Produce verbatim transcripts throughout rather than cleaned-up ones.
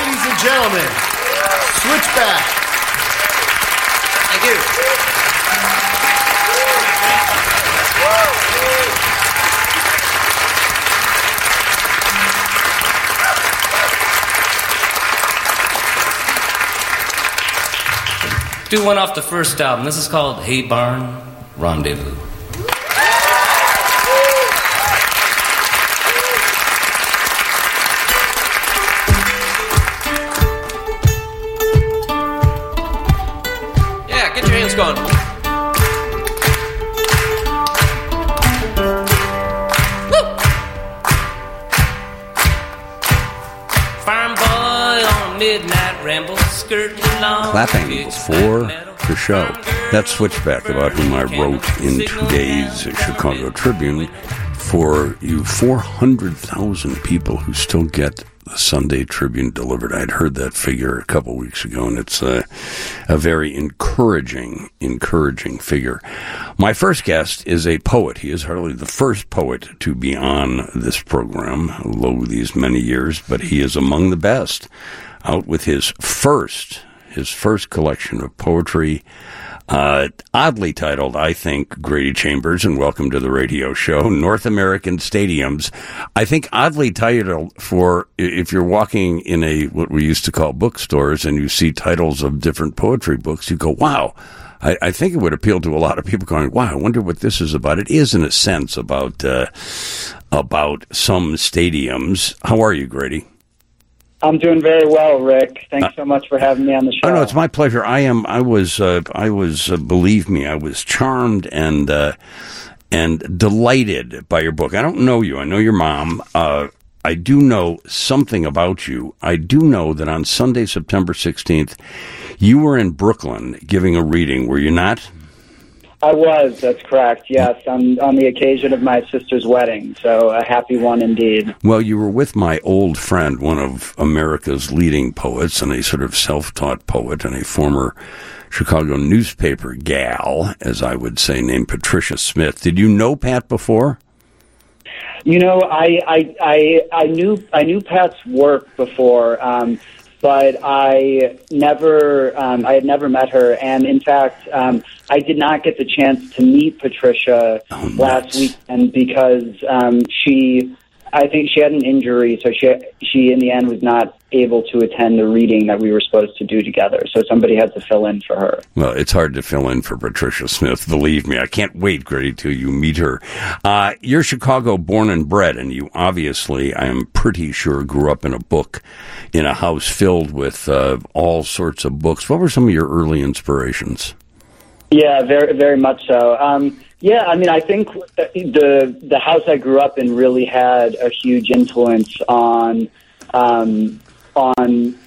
ladies and gentlemen, Switchback. Thank you. Do one off the first album. This is called Hey Barn Rendezvous. Yeah, get your hands going. Woo! Farm boy on a midnight ramble, skirting along. Clapping before the show. That's Switchback, about whom I wrote in today's Chicago Tribune. For you four hundred thousand people who still get the Sunday Tribune delivered. I'd heard that figure a couple weeks ago, and it's a, a very encouraging, encouraging figure. My first guest is a poet. He is hardly the first poet to be on this program, lo these many years, but he is among the best. Out with his first, his first collection of poetry, Uh, oddly titled, I think, Grady Chambers, and welcome to the radio show, North American Stadiums. I think oddly titled for if you're walking in a, what we used to call bookstores, and you see titles of different poetry books, you go, wow. I, I think it would appeal to a lot of people going, wow, I wonder what this is about. It is, in a sense, about, uh, about some stadiums. How are you, Grady? I'm doing very well, Rick. Thanks so much for having me on the show. Oh no, it's my pleasure. I am. I was. Uh, I was. Uh, believe me, I was charmed and uh, and delighted by your book. I don't know you. I know your mom. Uh, I do know something about you. I do know that on Sunday, September sixteenth, you were in Brooklyn giving a reading. Were you not? I was, that's correct, yes, on, on the occasion of my sister's wedding, so a happy one indeed. Well, you were with my old friend, one of America's leading poets, and a sort of self-taught poet, and a former Chicago newspaper gal, as I would say, named Patricia Smith. Did you know Pat before? You know, I I, I, I knew I knew Pat's work before, um, but I never um, I had never met her, and in fact, um, I did not get the chance to meet Patricia oh, last weekend because um, she, I think she had an injury, so she she in the end was not able to attend the reading that we were supposed to do together. So somebody had to fill in for her. Well, it's hard to fill in for Patricia Smith, believe me. I can't wait, Grady, till you meet her. Uh, you're Chicago born and bred, and you obviously, I am pretty sure, grew up in a book, in a house filled with uh, all sorts of books. What were some of your early inspirations? Yeah, very, very much so. Um, yeah, I mean, I think the the house I grew up in really had a huge influence on um, on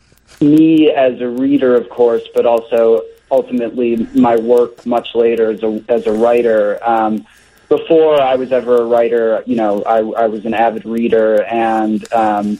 me as a reader, of course, but also ultimately my work much later as a as a writer. Um, before I was ever a writer, you know, I, I was an avid reader, and um,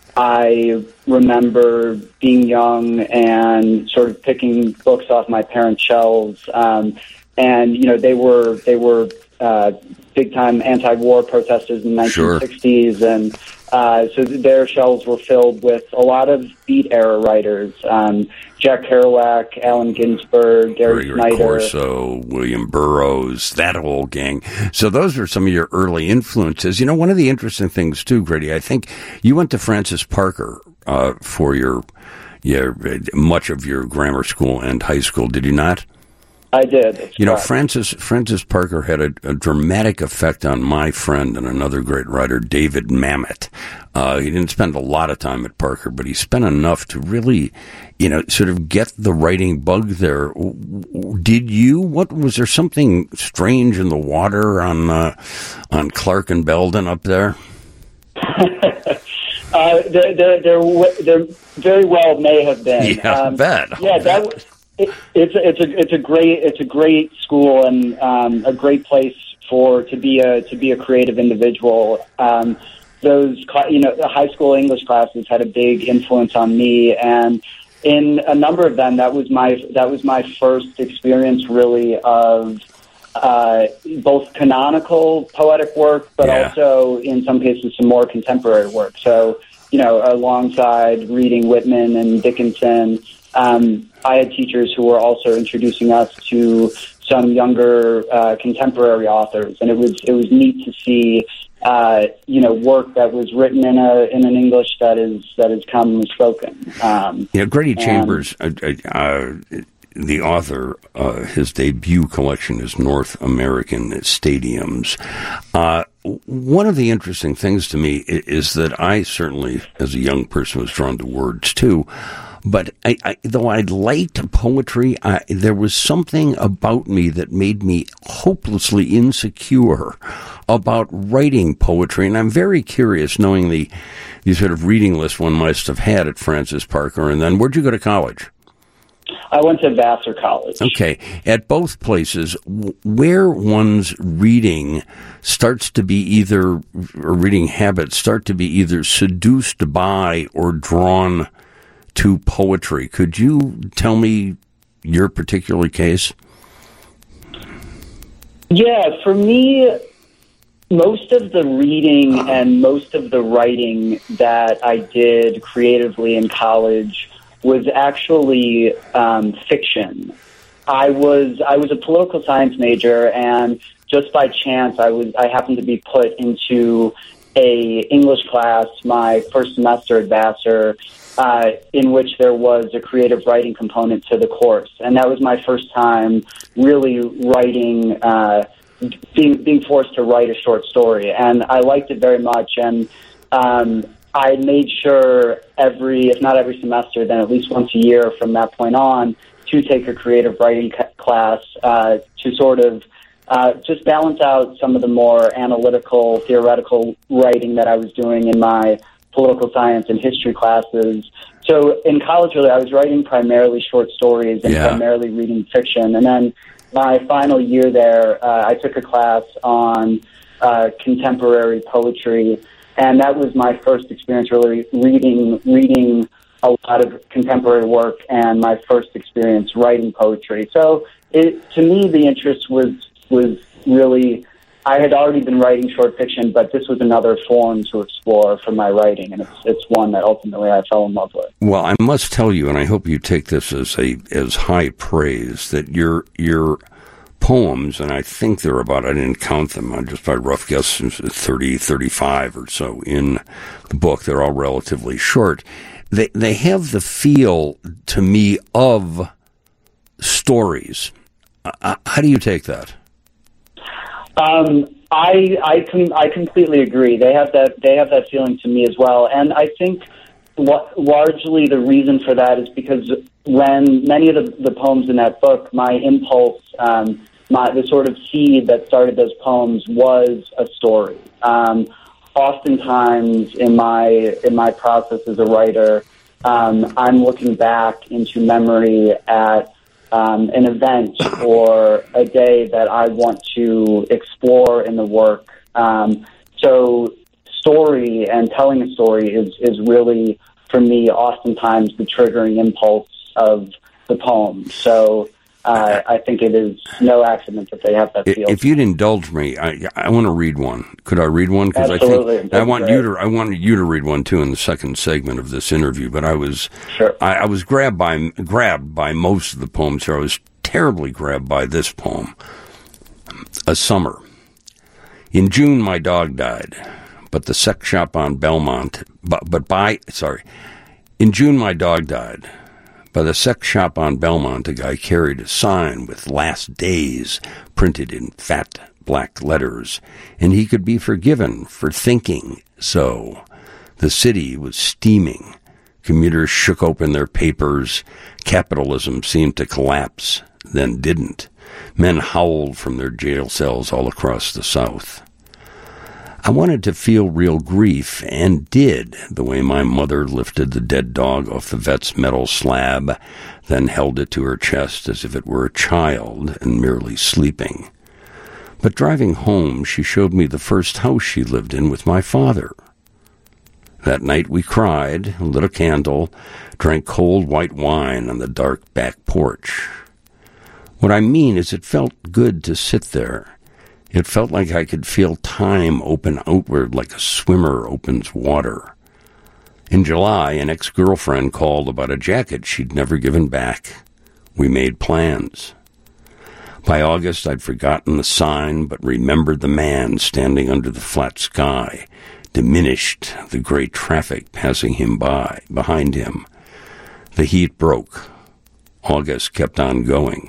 I remember being young and sort of picking books off my parents' shelves, um, and you know they were they were uh, big time anti-war protesters in the nineteen sixties, sure. and uh, so their shelves were filled with a lot of Beat era writers: um, Jack Kerouac, Allen Ginsberg, Gary Gregory Snyder, Corso, William Burroughs, that whole gang. So those are some of your early influences. You know, one of the interesting things too, Grady, I think you went to Francis Parker uh, for your, your much of your grammar school and high school, did you not? I did. You know, Francis Francis Parker had a, a dramatic effect on my friend and another great writer, David Mamet. Uh, he didn't spend a lot of time at Parker, but he spent enough to really, you know, sort of get the writing bug there. Did you? What was there something strange in the water on uh, on Clark and Belden up there? uh, there, there, there, there very well may have been. Yeah, um, I bet. Yeah, that was. It, it's a, it's a it's a great it's a great school and um, a great place for to be a to be a creative individual. Um, those you know the high school English classes had a big influence on me, and in a number of them, that was my that was my first experience really of uh, both canonical poetic work, but yeah. also in some cases some more contemporary work. So. you know, alongside reading Whitman and Dickinson, um, I had teachers who were also introducing us to some younger uh, contemporary authors, and it was it was neat to see, uh, you know, work that was written in a in an English that is that is commonly spoken. Um, yeah, Grady Chambers, uh, uh, the author, uh, his debut collection is North American Stadiums. Uh, one of the interesting things to me is that I certainly, as a young person, was drawn to words too. But I, I, though I liked poetry, I, there was something about me that made me hopelessly insecure about writing poetry. And I'm very curious, knowing the, the sort of reading list one must have had at Francis Parker. And then, where'd you go to college? I went to Vassar College. Okay. At both places, where one's reading starts to be either, or reading habits start to be either seduced by or drawn to poetry. Could you tell me your particular case? Yeah, for me, most of the reading and most of the writing that I did creatively in college was actually um, fiction. I was I was a political science major, and just by chance, I was I happened to be put into a English class my first semester at Vassar, uh, in which there was a creative writing component to the course, and that was my first time really writing, uh, being being forced to write a short story, and I liked it very much. And um, I made sure every, if not every semester, then at least once a year from that point on, to take a creative writing ca- class uh, to sort of Uh, just balance out some of the more analytical, theoretical writing that I was doing in my political science and history classes. So in college, really, I was writing primarily short stories and Yeah. primarily reading fiction. And then my final year there, uh, I took a class on uh, contemporary poetry, and that was my first experience really reading reading a lot of contemporary work and my first experience writing poetry. So it, to me, the interest was was really, I had already been writing short fiction, but this was another form to explore for my writing, and it's it's one that ultimately I fell in love with. Well, I must tell you, and I hope you take this as a as high praise, that your your poems, and I think they're about, I didn't count them, I just by rough guess, thirty, thirty-five or so in the book. They're all relatively short. They they have the feel, to me, of stories. Uh, how do you take that? Um, I I com- I completely agree. They have that they have that feeling to me as well, and I think lo- largely the reason for that is because when many of the, the poems in that book, my impulse, um, my the sort of seed that started those poems was a story. Um, oftentimes in my in my process as a writer, um, I'm looking back into memory at Um, an event or a day that I want to explore in the work. Um, so story and telling a story is, is really, for me, oftentimes the triggering impulse of the poem. So uh, I think it is no accident that they have that feel. If you'd indulge me, I, I want to read one. Could I read one? Because I think I want you to. I wanted you to read one too in the second segment of this interview. But I was, sure. I, I was grabbed by grabbed by most of the poems here. I was terribly grabbed by this poem. A summer. In June, my dog died, but the sex shop on Belmont. But, but by sorry, in June, my dog died. By the sex shop on Belmont, a guy carried a sign with "Last Days" printed in fat black letters, and he could be forgiven for thinking so. The city was steaming. Commuters shook open their papers. Capitalism seemed to collapse, then didn't. Men howled from their jail cells all across the South. I wanted to feel real grief, and did, the way my mother lifted the dead dog off the vet's metal slab, then held it to her chest as if it were a child and merely sleeping. But driving home, she showed me the first house she lived in with my father. That night we cried, lit a candle, drank cold white wine on the dark back porch. What I mean is it felt good to sit there. It felt like I could feel time open outward like a swimmer opens water. In July, an ex-girlfriend called about a jacket she'd never given back. We made plans. By August, I'd forgotten the sign, but remembered the man standing under the flat sky, diminished the gray traffic passing him by, behind him. The heat broke. August kept on going.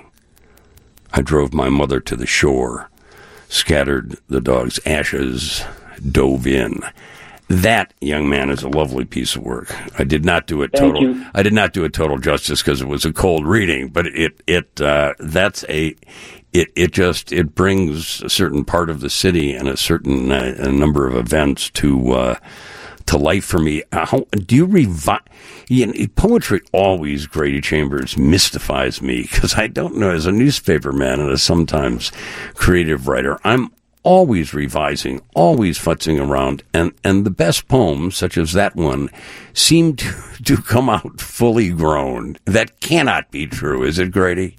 I drove my mother to the shore, scattered the dog's ashes, dove in. That, young man, is a lovely piece of work. I did not do it Thank total. you. I did not do it total justice because it was a cold reading, but it it uh, that's a it it just it brings a certain part of the city and a certain uh, a number of events to uh, to life for me. How do you revive? You know, poetry always, Grady Chambers, mystifies me because I don't know. As a newspaper man and as sometimes creative writer, I'm always revising, always futzing around, and, and the best poems, such as that one, seem to, to come out fully grown. That cannot be true, is it, Grady?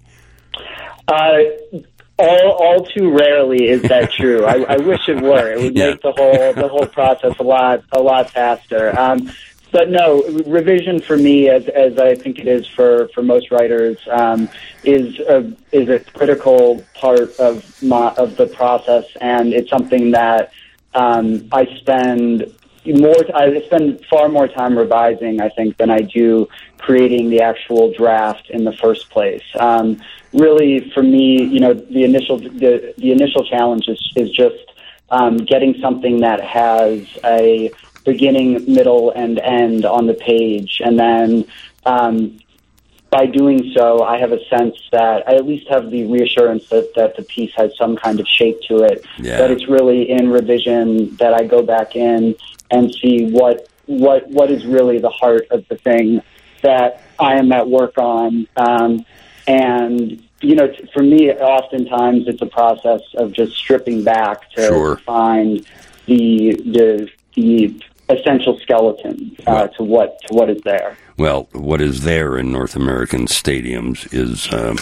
Uh, all, all too rarely is that true. I, I wish it were. It would Yeah. make the whole the whole process a lot a lot faster. Um, But no, revision for me, as as I think it is for, for most writers, um, is a is a critical part of my of the process, and it's something that um, I spend more. I spend far more time revising, I think, than I do creating the actual draft in the first place. Um, really, for me, you know, the initial the the initial challenge is is just um, getting something that has a beginning, middle, and end on the page. And then um, by doing so, I have a sense that I at least have the reassurance that, that the piece has some kind of shape to it, Yeah. that it's really in revision that I go back in and see what what what is really the heart of the thing that I am at work on. Um, and, you know, t- for me, oftentimes it's a process of just stripping back to Sure. find the the the essential skeleton uh, Right. to what to what is there. Well, what is there in North American stadiums is um,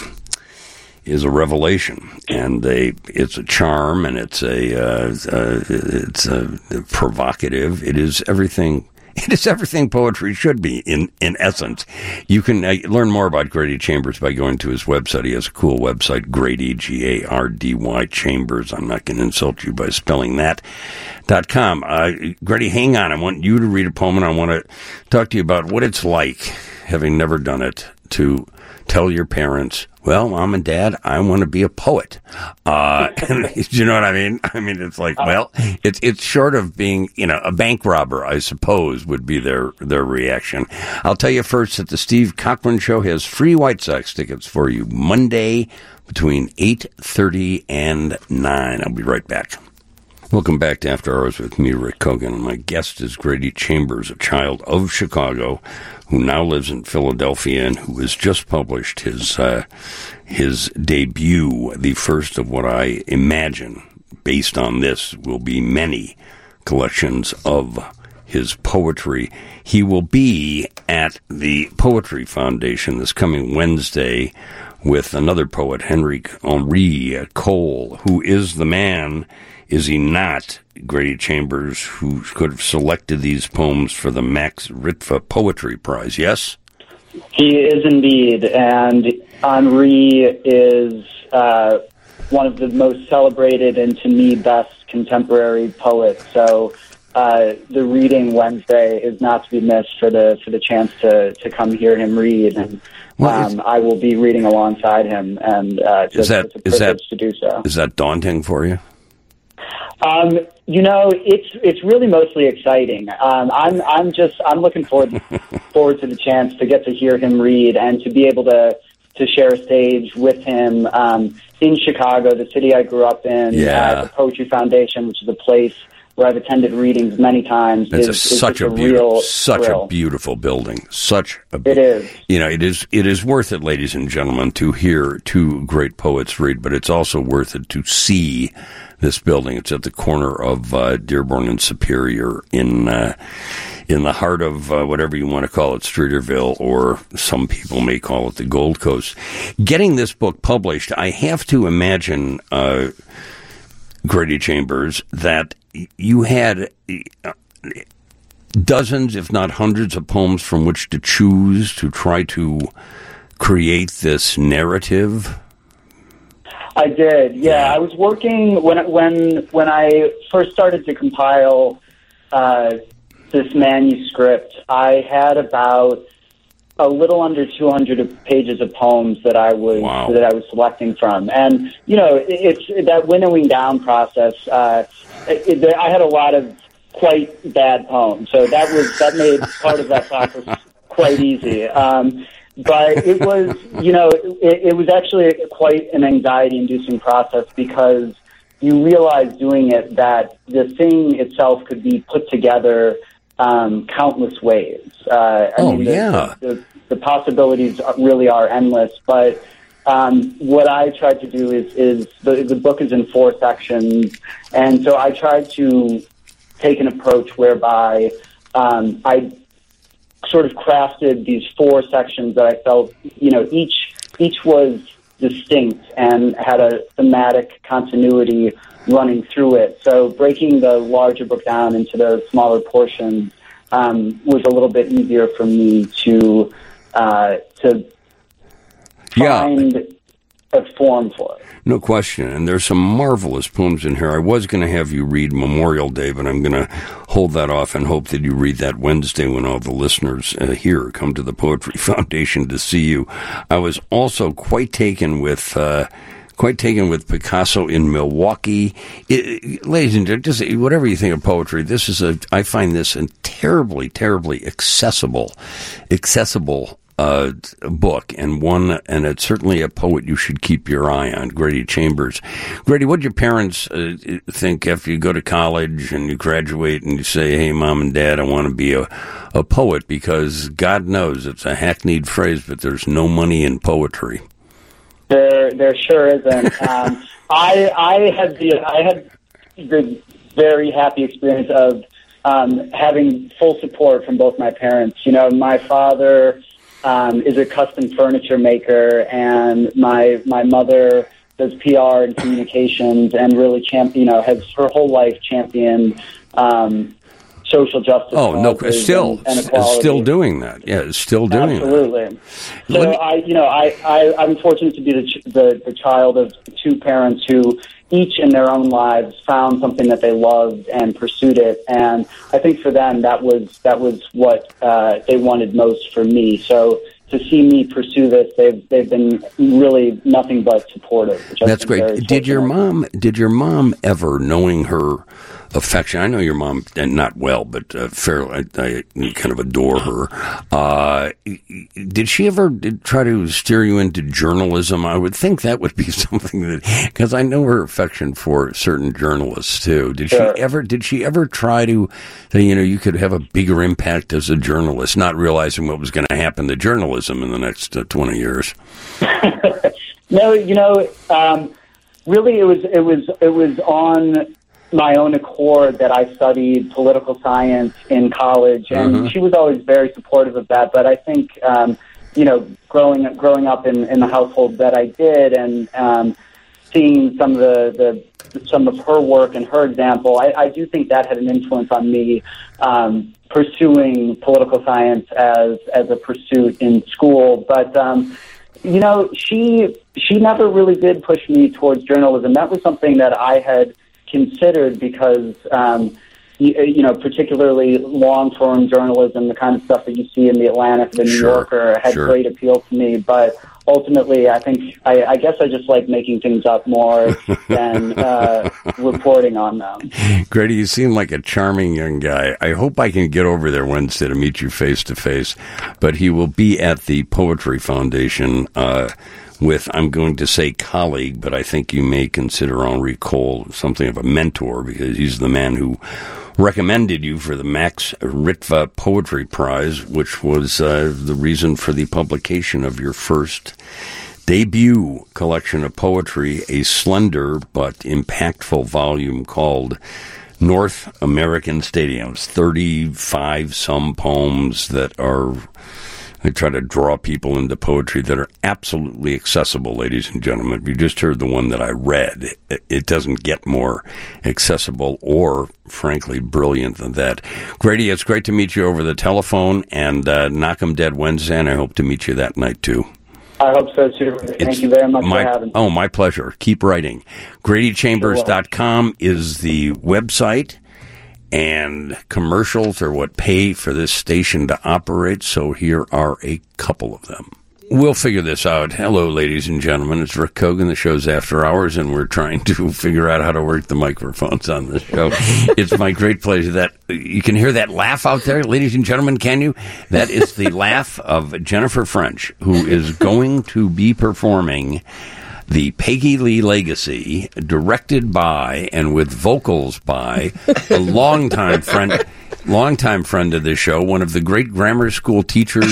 is a revelation, and they it's a charm, and it's a uh, uh, it's a provocative. It is everything. It is everything poetry should be, in, in essence. You can uh, learn more about Grady Chambers by going to his website. He has a cool website, Grady, G A R D Y, Chambers. I'm not going to insult you by spelling that. Dot com. Uh, Grady, hang on. I want you to read a poem, and I want to talk to you about what it's like, having never done it, to tell your parents, well, Mom and Dad, I want to be a poet. Uh, you know what I mean? I mean, it's like, well, it's, it's short of being, you know, a bank robber, I suppose, would be their, their reaction. I'll tell you first that the Steve Cochran Show has free White Sox tickets for you Monday between eight thirty and nine. I'll be right back. Welcome back to After Hours with me, Rick Kogan. My guest is Grady Chambers, a child of Chicago who now lives in Philadelphia and who has just published his uh, his debut, the first of what I imagine, based on this, will be many collections of his poetry. He will be at the Poetry Foundation this coming Wednesday with another poet, Henry Henri Cole, who is the man, is he not, Grady Chambers, who could have selected these poems for the Max Ritva Poetry Prize, yes? He is indeed, and Henri is uh, one of the most celebrated and, to me, best contemporary poets. So uh, the reading Wednesday is not to be missed for the for the chance to, to come hear him read, and Well, um, I will be reading alongside him, and uh, it's, Is that- it's a is privilege that- to do so. Is that daunting for you? Um, you know, it's it's really mostly exciting. Um, I'm I'm just I'm looking forward forward to the chance to get to hear him read and to be able to to share a stage with him um, in Chicago, the city I grew up in. Yeah. Uh, the Poetry Foundation, which is a place where I've attended readings many times. It's is, a, is such just a beautiful, real such thrill. a beautiful building. Such a, It is. You know, it is. It is worth it, ladies and gentlemen, to hear two great poets read, but it's also worth it to see this building. It's at the corner of uh, Dearborn and Superior in uh, in the heart of uh, whatever you want to call it, Streeterville, or some people may call it the Gold Coast. Getting this book published, I have to imagine, uh, Grady Chambers, that you had dozens, if not hundreds, of poems from which to choose to try to create this narrative? I did, yeah. I was working when when when I first started to compile uh, this manuscript. I had about a little under two hundred pages of poems that I was wow. that I was selecting from, and you know, it, it's that winnowing down process. Uh, it, it, I had a lot of quite bad poems, so that was that made part of that process quite easy. Um, But it was, you know, it, it was actually quite an anxiety-inducing process because you realize doing it that the thing itself could be put together um, countless ways. Uh, I oh, mean, the, yeah. The, the, the possibilities really are endless. But um, what I tried to do is, is the, the book is in four sections, and so I tried to take an approach whereby um, I sort of crafted these four sections that I felt, you know, each each was distinct and had a thematic continuity running through it. So breaking the larger book down into the smaller portions um, was a little bit easier for me to uh, to find yeah. a form for it. No question. And there's some marvelous poems in here. I was going to have you read Memorial Day, but I'm going to hold that off and hope that you read that Wednesday when all the listeners uh, here come to the Poetry Foundation to see you. I was also quite taken with... Uh, Quite taken with Picasso in Milwaukee. It, it, ladies and gentlemen, just whatever you think of poetry, this is a, I find this a terribly, terribly accessible, accessible uh, book, and one, and it's certainly a poet you should keep your eye on, Grady Chambers. Grady, what do your parents uh, think after you go to college and you graduate and you say, hey, Mom and Dad, I want to be a, a poet? Because God knows it's a hackneyed phrase, but there's no money in poetry. There, there sure isn't. Um, I, I had the, I had the very happy experience of um, having full support from both my parents. You know, my father um, is a custom furniture maker, and my my mother does P R and communications, and really champ, you know, has her whole life championed um, social justice. Oh no, still, and, and still doing that. Yeah, still doing Absolutely. that. Absolutely. So me- I, you know, I, I, I'm fortunate to be the, ch- the the child of two parents who each in their own lives found something that they loved and pursued it. And I think for them that was that was what uh, they wanted most for me. So to see me pursue this, they've they've been really nothing but supportive. Which That's great. Did your mom? Did your mom ever, knowing her affection? I know your mom, and not well, but uh, fairly. I, I kind of adore her. Uh, did she ever did try to steer you into journalism? I would think that would be something that, because I know her affection for certain journalists too. Did Sure. she ever? Did she ever try to, say, you know, you could have a bigger impact as a journalist, not realizing what was going to happen to journalism in the next uh, twenty years? No, you know, um, really, it was it was it was on my own accord that I studied political science in college, and Uh-huh. she was always very supportive of that. But I think, um, you know, growing growing up in, in the household that I did, and um, seeing some of the, the some of her work and her example, I, I do think that had an influence on me um, pursuing political science as as a pursuit in school. But um, you know, she she never really did push me towards journalism. That was something that I had considered because, um, you, you know, particularly long-form journalism, the kind of stuff that you see in the Atlantic, the New Sure, Yorker, had sure. great appeal to me. But ultimately, I think, I, I guess I just like making things up more than uh, reporting on them. Grady, you seem like a charming young guy. I hope I can get over there Wednesday to meet you face to face. But he will be at the Poetry Foundation uh, with, I'm going to say colleague, but I think you may consider Henri Cole something of a mentor, because he's the man who recommended you for the Max Ritva Poetry Prize, which was uh, the reason for the publication of your first debut collection of poetry, a slender but impactful volume called North American Stadiums, thirty-five some poems that are I try to draw people into poetry that are absolutely accessible, ladies and gentlemen. If you just heard the one that I read, it doesn't get more accessible or, frankly, brilliant than that. Grady, it's great to meet you over the telephone, and uh, Knock 'em Dead Wednesday, and I hope to meet you that night, too. I hope so, too. Thank It's you very much my, for having me. Oh, my pleasure. Keep writing. Grady Chambers dot com is the website. And commercials are what pay for this station to operate, so here are a couple of them. We'll figure this out. Hello, ladies and gentlemen. It's Rick Kogan. The show's After Hours, and we're trying to figure out how to work the microphones on this show. It's my great pleasure that you can hear that laugh out there, ladies and gentlemen, can you? That is the laugh of Jennifer French, who is going to be performing the Peggy Lee Legacy, directed by and with vocals by a longtime friend, longtime friend of the show, one of the great grammar school teachers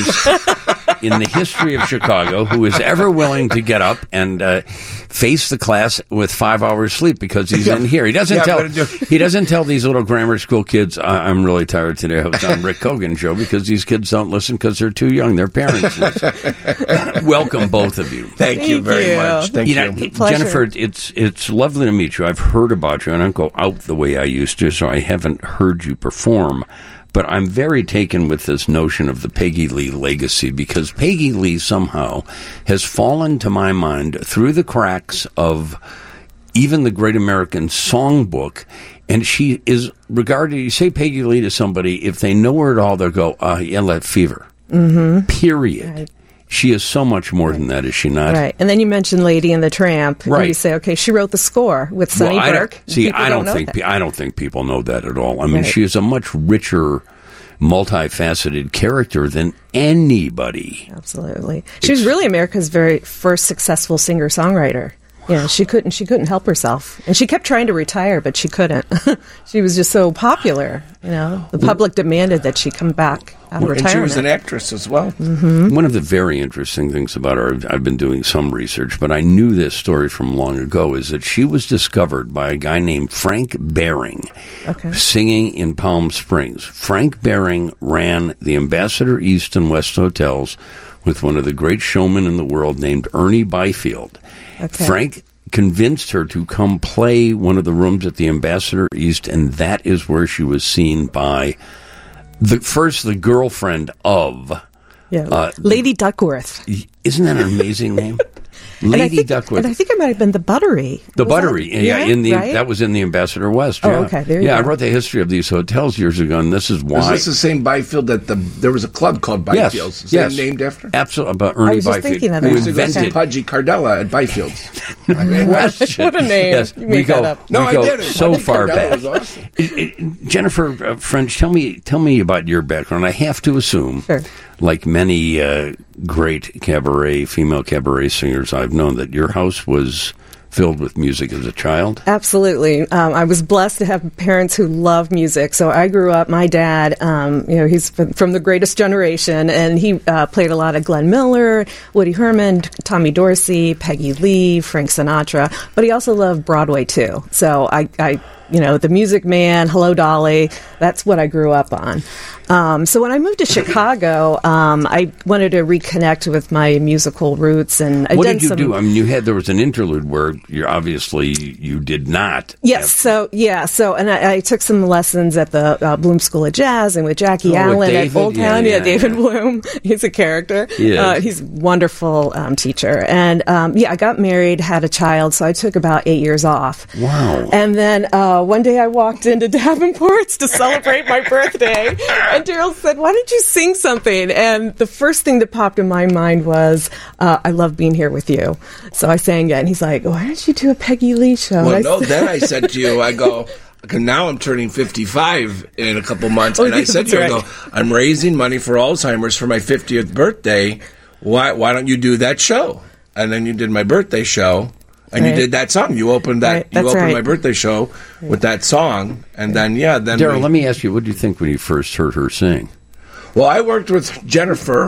in the history of Chicago, who is ever willing to get up and uh, face the class with five hours sleep because he's in here. He doesn't Yeah, tell but do- he doesn't tell these little grammar school kids, I- I'm really tired today. I was on Rick Kogan show, because these kids don't listen because they're too young. Their parents listen. Welcome, both of you. Thank, you Thank very you. much. Thank You you. know, Pleasure. Jennifer, it's it's lovely to meet you. I've heard about you, and I don't go out the way I used to, so I haven't heard you perform. But I'm very taken with this notion of the Peggy Lee legacy, because Peggy Lee somehow has fallen to my mind through the cracks of even the Great American Songbook. And she is regarded, you say Peggy Lee to somebody, if they know her at all, they'll go, uh, Yellow Fever. Mm-hmm. Period. Right. She is so much more than that, is she not? Right. And then you mentioned Lady and the Tramp. Right. And you say, okay, she wrote the score with Sonny Well, I don't- Burke. See, People I don't, know think that. pe- I don't think people know that at all. I mean, Right. she is a much richer, multifaceted character than anybody. Absolutely. She was really America's very first successful singer-songwriter. You know, she couldn't she couldn't help herself. And she kept trying to retire, but she couldn't. She was just so popular, you know. The public demanded that she come back out of And she retirement. was an actress as well. One of the very interesting things about her, I've- I've been doing some research, but I knew this story from long ago, is that she was discovered by a guy named Frank Bering, Okay. singing in Palm Springs. Frank Bering ran the Ambassador East and West hotels with one of the great showmen in the world named Ernie Byfield. Okay. Frank convinced her to come play one of the rooms at the Ambassador East, and that is where she was seen by the first the girlfriend of. Yeah. uh, Lady Duckworth. Isn't that an amazing name? And I Lady think, Duckworth. And I think it might have been the Buttery. The Was Buttery, that- yeah, in the right? that was in the Ambassador West. Oh, Yeah. okay, there you yeah, I go. wrote the history of these hotels years ago, and this is Is why. this the same Byfield that the there was a club called yes, Byfield's? Is yes, that named after? Absolutely, about Ernie was just Byfield, thinking of who that. Used to go see invented. Pudgy Cardella at Byfield's. Question. What a name. Yes, You we made go. that up. No, we I go didn't. so Pudgy far Cardella back. was awesome. It- it- Jennifer uh, French, tell me, tell me about your background. I have to assume, Sure. like many uh, great cabaret, female cabaret singers I've known, that your house was filled with music as a child. Absolutely. Um, I was blessed to have parents who love music. So I grew up, my dad, um, you know, he's from from the greatest generation, and he uh, played a lot of Glenn Miller, Woody Herman, Tommy Dorsey, Peggy Lee, Frank Sinatra, but he also loved Broadway too. So I, I you know, The Music Man, Hello Dolly, that's what I grew up on. Um, so when I moved to Chicago, um, I wanted to reconnect with my musical roots, and I What done did you some, do? I mean, you had there was an interlude where you obviously you did not. Yes, have- so yeah, so and I, I took some lessons at the uh, Bloom School of Jazz and with Jackie Oh, with Allen David? at Old Yeah, Town. yeah, Yeah, David yeah. Bloom, he's a character. He is. Uh, he's a wonderful um, teacher, and um, yeah, I got married, had a child, so I took about eight years off. Wow. And then uh, one day I walked into Davenport's to celebrate my birthday, and Daryl said, "Why don't you sing something?" And the first thing that popped in my mind was, uh, "I love being here with you." So I sang it, and he's like, "Why don't you do a Peggy Lee show?" Well, And I no, said- then I said to you, I go, okay, now I'm turning fifty-five in a couple months. Oh, and I yeah, said to you, that's I right. go, I'm raising money for Alzheimer's for my fiftieth birthday. Why, why don't you do that show? And then you did my birthday show. And Right. you did that song. You opened that. Right, you that's opened right. my birthday show with that song, and then yeah, then Daryl, we- let me ask you, what did you think when you first heard her sing? Well, I worked with Jennifer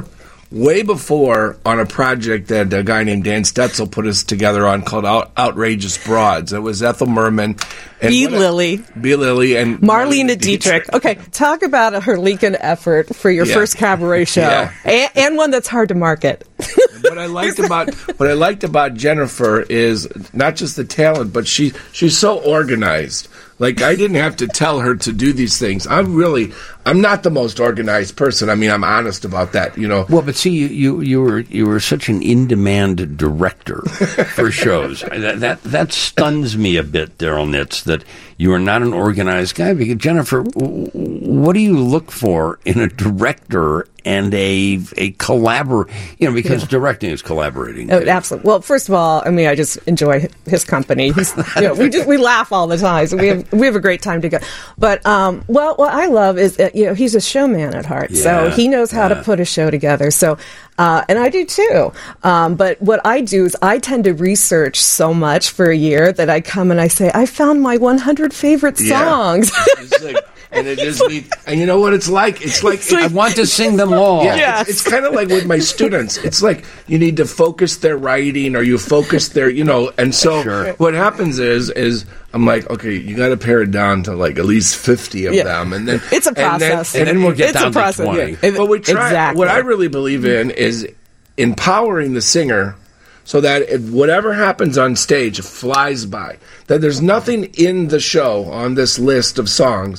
way before on a project that a guy named Dan Stetzel put us together on called Out- Outrageous Broads. It was Ethel Merman. And B. what a- Lilly. B. Lilly and Marlene Dietrich. Okay, talk about a Herlikin effort for your Yeah. first cabaret show, Yeah. and, and one that's hard to market. What I liked about what I liked about Jennifer is not just the talent, but she she's so organized. Like, I didn't have to tell her to do these things. I'm really, I'm not the most organized person. I mean, I'm honest about that, you know. Well, but see, you, you, you were you were such an in-demand director for shows. that, that that stuns me a bit, Daryl Nitz, that you are not an organized guy. Because Jennifer, w- what do you look for in a director and a a collabor? You know, because Yeah. directing is collaborating. Oh, absolutely. Well, first of all, I mean, I just enjoy his company. He's, you know, we just we laugh all the time, so we have we have a great time together. But um, well, what I love is that, you know, he's a showman at heart, so Yeah, he knows how yeah. to put a show together. So, uh, and I do too. Um, but what I do is I tend to research so much for a year that I come and I say I found my one hundred favorite Yeah. songs. It's like, and it is neat. And you know what it's like? It's like, It's like- I want to sing them all. Yeah, Yes. it's, it's kind of like with my students. It's like you need to focus their writing, or you focus their, you know. And so Sure. what happens is, is I'm like, okay, you got to pare it down to like at least fifty of Yeah. them, and then It's a and then- process. And then we'll get It's a down to process. twenty. Yeah. But we try. Exactly. What I really believe in is empowering the singer, so that if whatever happens on stage flies by. That there's nothing in the show on this list of songs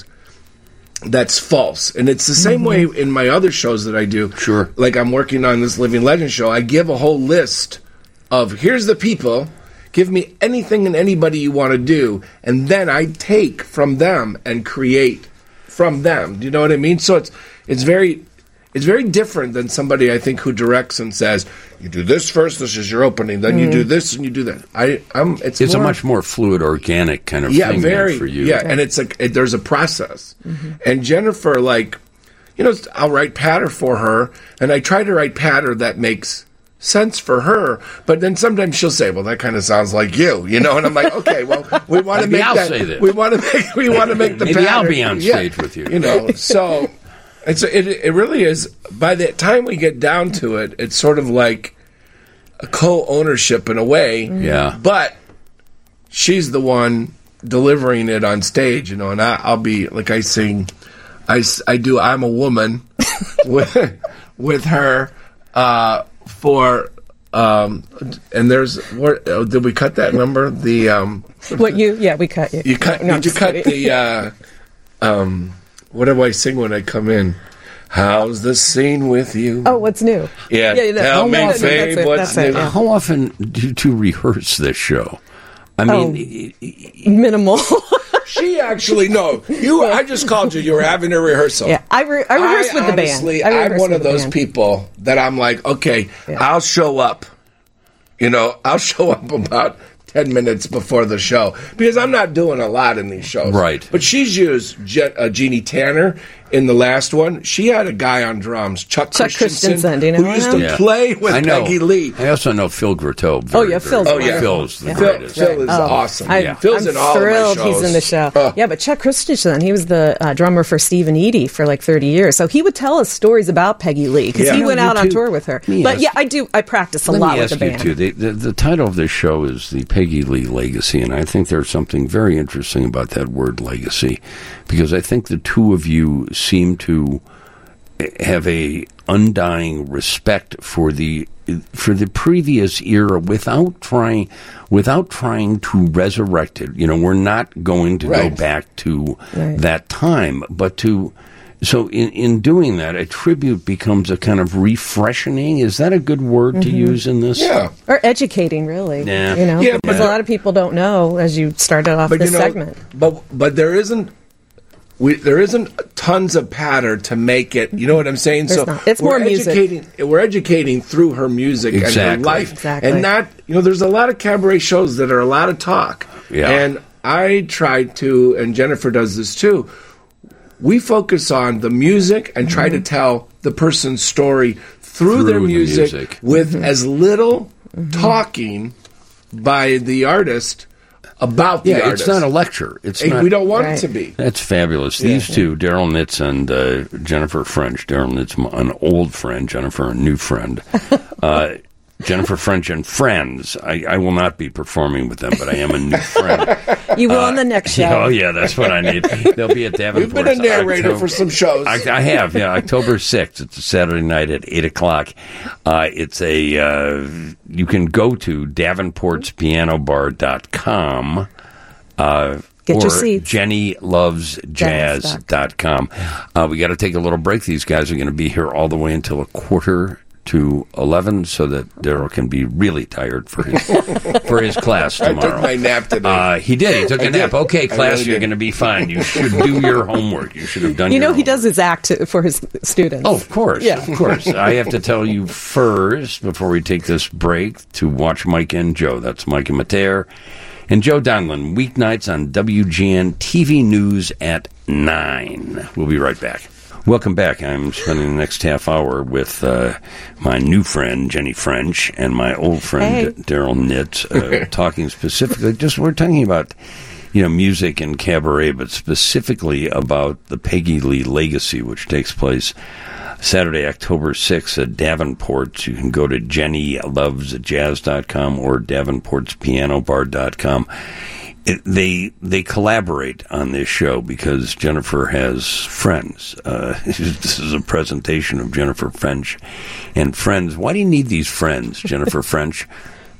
that's false. And it's the same way in my other shows that I do. Sure. Like I'm working on this Living Legend show. I give a whole list of here's the people. Give me anything and anybody you want to do, and then I take from them and create from them. Do you know what I mean? So it's it's very it's very different than somebody, I think, who directs and says, you do this first, this is your opening, then you do this and you do that. I I'm it's It's more, a much more fluid, organic kind of yeah, thing very than for you. yeah, and it's like it, there's a process. And Jennifer, like, you know, I'll write patter for her, and I try to write patter that makes sense for her, but then sometimes she'll say, well, that kind of sounds like you, you know, and I'm like, okay, well, we want to Maybe make I'll that, say that. we want to make we want to make the Maybe I'll patter. be on Yeah, stage with you. you know, so it's it it really is. By the time we get down to it, it's sort of like a co-ownership in a way. Yeah. But she's the one delivering it on stage, you know, and I, I'll be, like I sing, I, s- I do I'm a Woman with, with her uh, for, um, and there's, what, oh, did we cut that number? The, um, What you? Yeah, we cut you. you cut, No, I'm did you just cut kidding. the, uh, um, what do I sing when I come in? How's the scene with you? Oh, what's new? Yeah, that- tell oh, me, that's it, babe, that's it, what's that's it, new? yeah. How often do you two rehearse this show? I mean, Minimal. She actually no. You, I just called you. You were having a rehearsal. Yeah, I, re- I rehearse with the band. honestly, I I'm rehearse one with of the those band. people that I'm like, okay, Yeah. I'll show up. You know, I'll show up about ten minutes before the show because I'm not doing a lot in these shows. Right. But she's used Je- uh, Jeannie Tanner in the last one. She had a guy on drums, Chuck, Chuck Christensen, Christensen, do you know who used him? to Yeah. play with I know. Peggy Lee. I also know Phil Grotto. Oh, yeah, Phil's Oh, yeah. Phil's the Yeah. Phil, greatest. Phil is Oh, awesome. I, yeah. Phil's I'm in all thrilled of my shows. he's in the show. Oh. Yeah, but Chuck Christensen, he was the uh, drummer for Steve and Edie for like thirty years. So he would tell us stories about Peggy Lee because Yeah. he No, went you out on too. tour with her. Let me But ask yeah, you- I do. I practice a Let lot me with ask the you band. too. The, the, the title of this show is the Peggy Lee Legacy, and I think there's something very interesting about that word legacy, because I think the two of you seem to have a undying respect for the for the previous era without trying without trying to resurrect it. You know, we're not going to Right. go back to Right. that time, but to so in, in doing that, a tribute becomes a kind of refreshing. Is that a good word to use in this? Yeah. Or educating, really. Yeah. You know, Yeah, because but- a lot of people don't know as you started off But this you know, segment. but but there isn't we there isn't tons of patter to make it. You know what I'm saying? There's so not. It's we're more music. educating. We're educating through her music and Exactly. her life, Exactly. and not you know. There's a lot of cabaret shows that are a lot of talk. Yeah. And I try to, and Jennifer does this too. We focus on the music and try to tell the person's story through, Through their the music, music. with as little talking by the artist about the Yeah, artist. it's not a lecture. It's And not. we don't want Right. it to be. That's fabulous. These two, Daryl Nitz and uh, Jennifer French. Daryl Nitz, an old friend. Jennifer, a new friend. Uh, Jennifer French and Friends. I, I will not be performing with them, but I am a new friend. You will on the next show. Oh, yeah, that's what I need. They'll be at Davenport. You've been a narrator for some shows. I, I have, yeah. October sixth. It's a Saturday night at eight o'clock. Uh, it's a, uh, you can go to davenports piano bar dot com. Uh, Get or your seats. jenny loves jazz dot com. Uh, we got to take a little break. These guys are going to be here all the way until a quarter to eleven, so that Daryl can be really tired for his for his class I tomorrow. took my nap today. Uh, he did. He took a I nap. did. Okay, I class, really you're did. going to be fine. You should do your homework. You should have done. You your know, he homework. does his act to, for his students. Oh, of course. Yeah. Of course. I have to tell you first, before we take this break, to watch Mike and Joe. That's Mike and Mater and Joe Donlin, weeknights on W G N T V News at nine. We'll be right back. Welcome back. I'm spending the next half hour with uh, my new friend, Jenny French, and my old friend, Hey. Daryl Nitz, uh, talking specifically, just we're talking about, you know, music and cabaret, but specifically about the Peggy Lee Legacy, which takes place Saturday, October sixth at Davenport. You can go to jenny loves jazz dot com or davenports piano bar dot com. It, they they collaborate on this show because Jennifer has friends. Uh, this is a presentation of Jennifer French and Friends. Why do you need these friends, Jennifer French?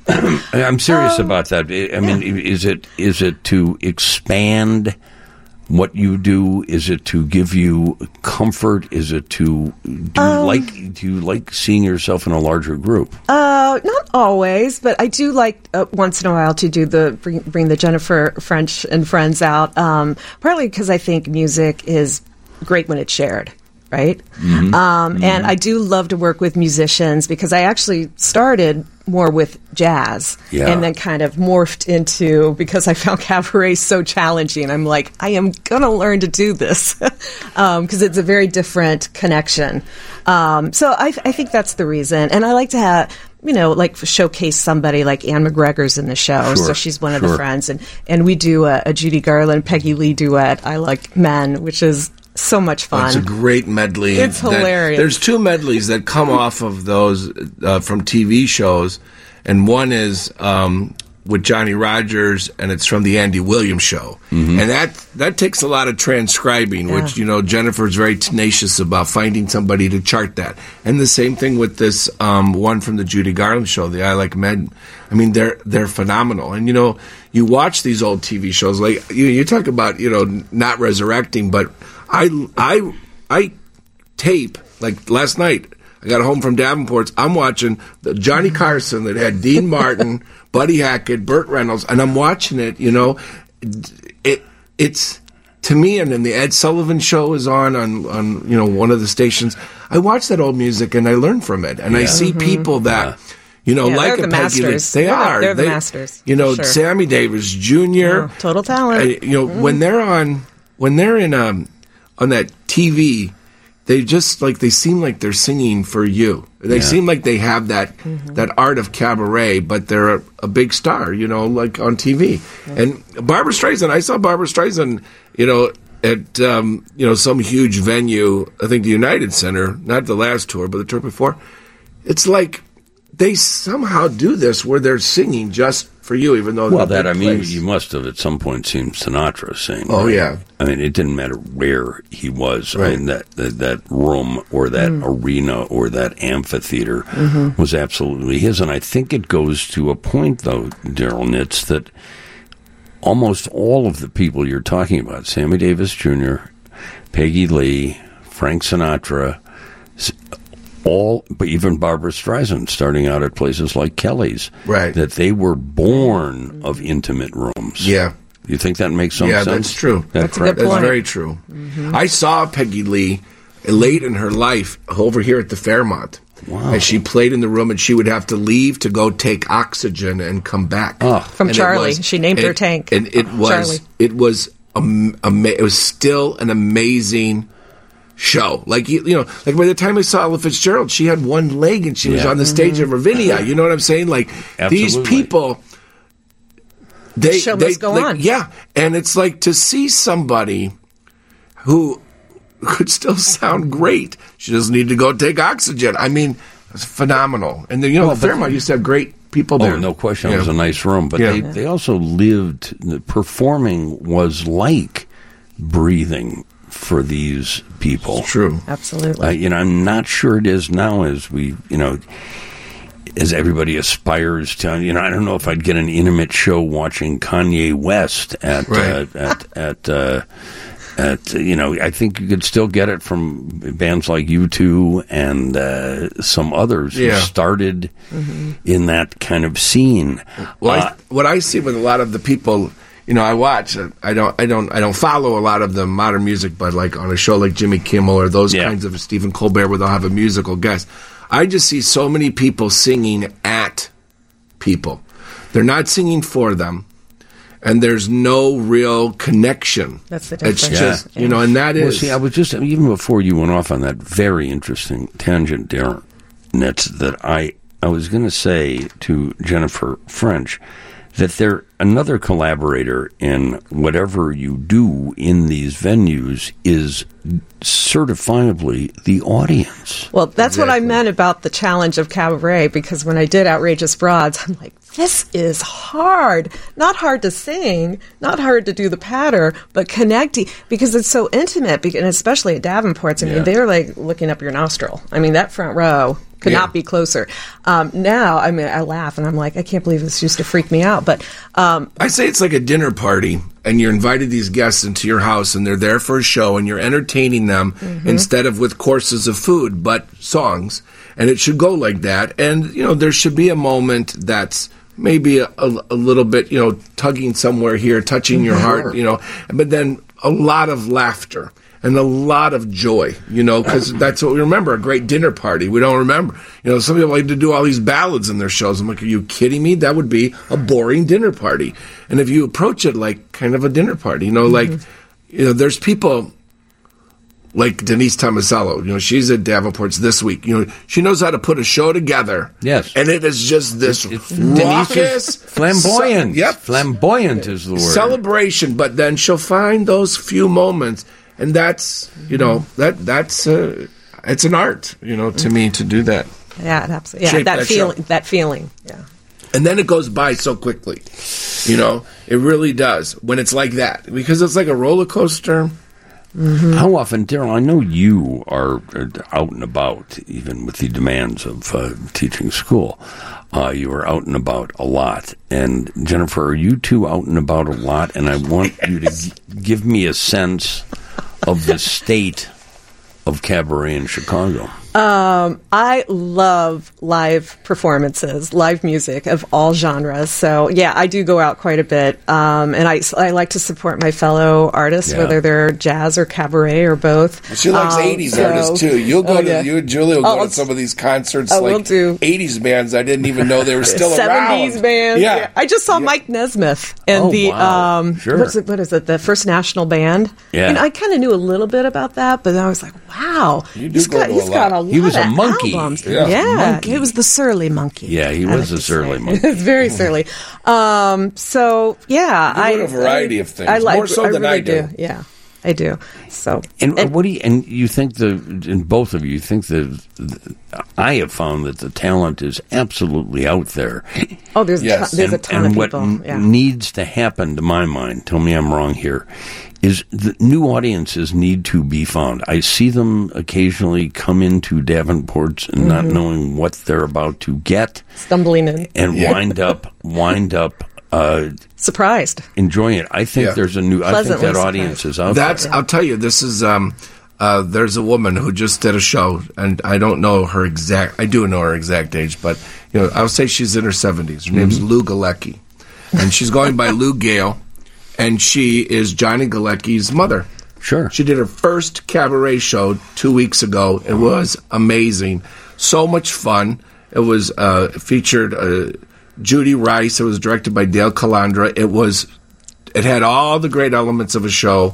I'm serious Um, about that. I mean, is it is it to expand what you do? Is it to give you comfort? Is it to do you Um, like do you like seeing yourself in a larger group? Uh, not always, but I do like uh, once in a while to do the bring, bring the Jennifer French and Friends out. Um, partly because I think music is great when it's shared, right? Mm-hmm. Um, And I do love to work with musicians because I actually started more with jazz Yeah. and then kind of morphed into, because I found cabaret so challenging. I'm like, I am going to learn to do this because it's a very different connection. Um, so I, I think that's the reason. And I like to have, you know, like showcase somebody like Anne McGregor's in the show. Sure, So she's one of sure. the friends. And, and we do a, a Judy Garland, Peggy Lee duet, I Like Men, which is so much fun. It's a great medley. It's That- hilarious. There's two medleys that come off of those uh, from T V shows, and one is um, with Johnny Rogers, and it's from the Andy Williams Show, Mm-hmm. and that that takes a lot of transcribing, which you know Jennifer's very tenacious about finding somebody to chart that, and the same thing with this um, one from the Judy Garland Show, the I Like Men. I mean, they're they're phenomenal, and you know you watch these old T V shows like you you talk about you know not resurrecting, but I I I tape like last night. I got home from Davenport's. I'm watching the Johnny Carson that had Dean Martin, Buddy Hackett, Burt Reynolds, and I'm watching it. You know, it it's to me, and then the Ed Sullivan Show is on on on you know one of the stations. I watch that old music and I learn from it, and I see people that. You know, Yeah, like they're a the Peggy Lee. masters. They They're the- are. they're the They- masters, You know, sure. Sammy Davis Junior Oh, total talent. uh, you know, when they're on, when they're in um, on that T V, they just like they seem like they're singing for you. They Yeah. seem like they have that Mm-hmm. that art of cabaret, but they're a, a big star. You know, like on T V. And Barbara Streisand, I saw Barbara Streisand. You know. At um, you know some huge venue, I think the United Center, not the last tour, but the tour before. It's like they somehow do this where they're singing just for you, even though Well, they're that I a big mean, place. you must have at some point seen Sinatra sing. Oh, right? yeah. I mean, it didn't matter where he was. I Right. mean, that that, that room or that arena or that amphitheater was absolutely his. And I think it goes to a point, though, Daryl Nitz, that almost all of the people you're talking about, Sammy Davis Junior, Peggy Lee, Frank Sinatra, s- all, but even Barbara Streisand, starting out at places like Kelly's, Right. that they were born of intimate rooms. Yeah. You think that makes some Yeah, sense? that's true. That That's a correct? good That's point. very true. I saw Peggy Lee late in her life over here at the Fairmont. Wow. And she played in the room, and she would have to leave to go take oxygen and come back. Oh. From And it Charlie. was- She named and her it- tank. And it was Charlie. it was am- ama- it was still an amazing show. Like you, you know, like by the time I saw Ella Fitzgerald, she had one leg and she was Yeah. on the stage of Ravinia. You know what I'm saying? Like these Absolutely. people, They, Show they, must go like, on. Yeah, and it's like to see somebody who could still sound great. She doesn't need to go take oxygen. I mean, it's phenomenal. And then, you know, Well, the but- Fairmont used to have great people there. Oh, no question. It Yeah. was a nice room. But Yeah. they, they also lived, performing was like breathing for these people. It's true. Absolutely. Uh, you know, I'm not sure it is now as we, you know, as everybody aspires to, you know, I don't know if I'd get an intimate show watching Kanye West at, Right. uh, at, at, uh, at, you know, I think you could still get it from bands like U two and uh, some others Yeah. who started in that kind of scene. Well, Uh, I, what I see with a lot of the people, you know, I watch. uh, I don't, I don't, I don't follow a lot of the modern music, but like on a show like Jimmy Kimmel or those Yeah. kinds of Stephen Colbert, where they'll have a musical guest, I just see so many people singing at people. They're not singing for them, and there's no real connection. That's the It's difference. just, Yeah. you know, and that Well, is. see, I was just even before you went off on that very interesting tangent, Darren. That's that I I was going to say to Jennifer French that they're another collaborator in whatever you do in these venues is certifiably the audience. Well, that's what I Exactly. meant about the challenge of cabaret, because when I did Outrageous Broads, I'm like, this is hard. Not hard to sing, not hard to do the patter, but connecting, because it's so intimate, bec- and especially at Davenport's. I mean, Yeah. they're like looking up your nostril. I mean, that front row could Yeah. not be closer. Um, now, I mean, I laugh, and I'm like, I can't believe this used to freak me out. But um, I say it's like a dinner party, and you're invited these guests into your house, and they're there for a show, and you're entertaining them instead of with courses of food, but songs. And it should go like that. And, you know, there should be a moment that's maybe a, a, a little bit, you know, tugging somewhere here, touching your heart, you know, but then a lot of laughter. And a lot of joy, you know, because that's what we remember, a great dinner party. We don't remember. You know, some people like to do all these ballads in their shows. I'm like, are you kidding me? That would be a boring dinner party. And if you approach it like kind of a dinner party, you know, like, you know, there's people like Denise Tomasello, you know, she's at Davenport's this week. You know, she knows how to put a show together. Yes. And it is just this It's raucous, Denise is flamboyant. ce- yep. Flamboyant is the word. Celebration, but then she'll find those few moments. And that's, you know, that that's uh, it's an art, you know, to me to do that. yeah, it absolutely, yeah, Shape that, that feeling, show. that feeling, yeah. And then it goes by so quickly. You know, it really does when it's like that, because it's like a roller coaster. How often, Daryl, I know you are uh, out and about, even with the demands of uh, teaching school. Uh, you are out and about a lot. And, Jennifer, are you two out and about a lot? And I want you to g- give me a sense of the state of cabaret in Chicago. Um, I love live performances, live music of all genres. So, yeah, I do go out quite a bit. Um, and I, I like to support my fellow artists, Yeah. whether they're jazz or cabaret or both. She likes Um, eighties so- artists too. You'll go Oh, to yeah. you and Julie will Oh, go to it's- some of these concerts Oh, like we'll do. eighties bands I didn't even know they were still seventies around. bands. Yeah. I just saw Yeah. Mike Nesmith and Oh, the wow. um, Sure. what's it, what is it? The First National Band. Yeah. And I kind of knew a little bit about that, but I was like, wow, You do he's go got to a he's got lot. a lot He was a of monkey. albums. Yeah. Yeah, Monkey. it was the surly monkey. Yeah, he I was like a to surly say. monkey. It's very surly. Um, so yeah, You I do a variety of things, I like, more so I than really I do. Yeah, I do. So And, and- what do you, and you think the, and both of you, you think the, the, I have found that the talent is absolutely out there. oh, there's Yes. a ton, there's a and, ton and of what people. n- yeah. needs to happen, to my mind, tell me I'm wrong here, is the new audiences need to be found. I see them occasionally come into Davenport's and not knowing what they're about to get, Stumbling in, and wind up, wind up uh, surprised. enjoying it. I think Yeah. there's a new. I think Pleasantly that audience is out That's there. I'll tell you, this is um uh there's a woman who just did a show, and I don't know her exact I do know her exact age, but you know, I'll say she's in her seventies. Her name's Lou Galecki. And she's going by Lou Gale, and she is Johnny Galecki's mother. Sure. She did her first cabaret show two weeks ago. It was amazing. So much fun. It was uh, featured uh, Judy Rice. It was directed by Dale Calandra. It was. It had all the great elements of a show,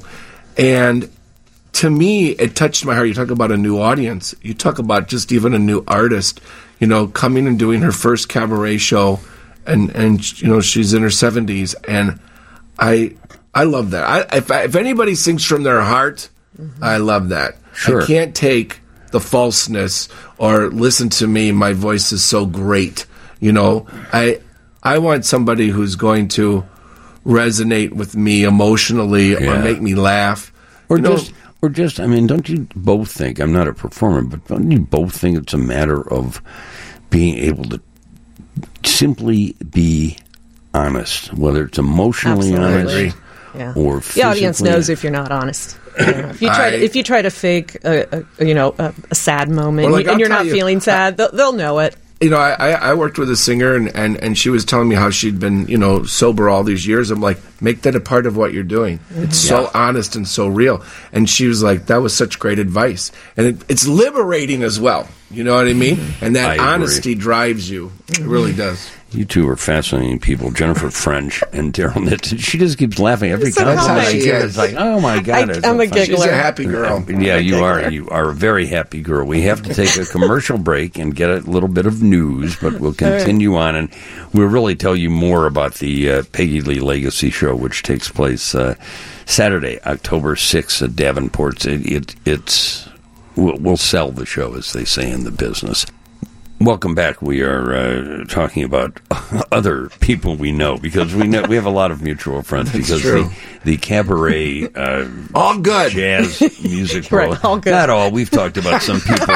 and to me, it touched my heart. You talk about a new audience. You talk about just even a new artist. You know, coming and doing her first cabaret show and and you know she's in her seventies, and I I love that. I, if I, if anybody sings from their heart, mm-hmm. I love that. Sure. I can't take the falseness or listen to me. My voice is so great. You know, I I want somebody who's going to resonate with me emotionally Yeah. or make me laugh. Or You know, just, or just, I mean, don't you both think, I'm not a performer, but don't you both think it's a matter of being able to simply be honest, whether it's emotionally Absolutely. honest I agree. Yeah. or The physically audience knows if you're not honest. You know, if you try to, I- if you try to fake a, a you know a, a sad moment Well, like, and I'll you're tell not you, feeling sad, they'll, they'll know it. You know, I, I I worked with a singer, and, and, and she was telling me how she'd been, you know, sober all these years. I'm like, make that a part of what you're doing. It's so honest and so real. And she was like, that was such great advice. And it, it's liberating as well. You know what I mean? And that I agree. honesty drives you. It really does. You two are fascinating people, Jennifer French and Daryl Nitz. She just keeps laughing every So compliment I nice. give. It's like, oh my God. I- it's I'm so a funny. giggler. She's a happy girl. Yeah, you are. You are a very happy girl. We have to take a commercial break and get a little bit of news, but we'll continue on, and we'll really tell you more about the uh, Peggy Lee Legacy Show, which takes place uh, Saturday, October sixth at Davenport's. It, it, it's we'll, we'll sell the show, as they say in the business. Welcome back. We are uh, talking about other people we know because we know we have a lot of mutual friends because true. the the cabaret uh, All good. jazz music Right, world. all good. Not all. We've talked about some people.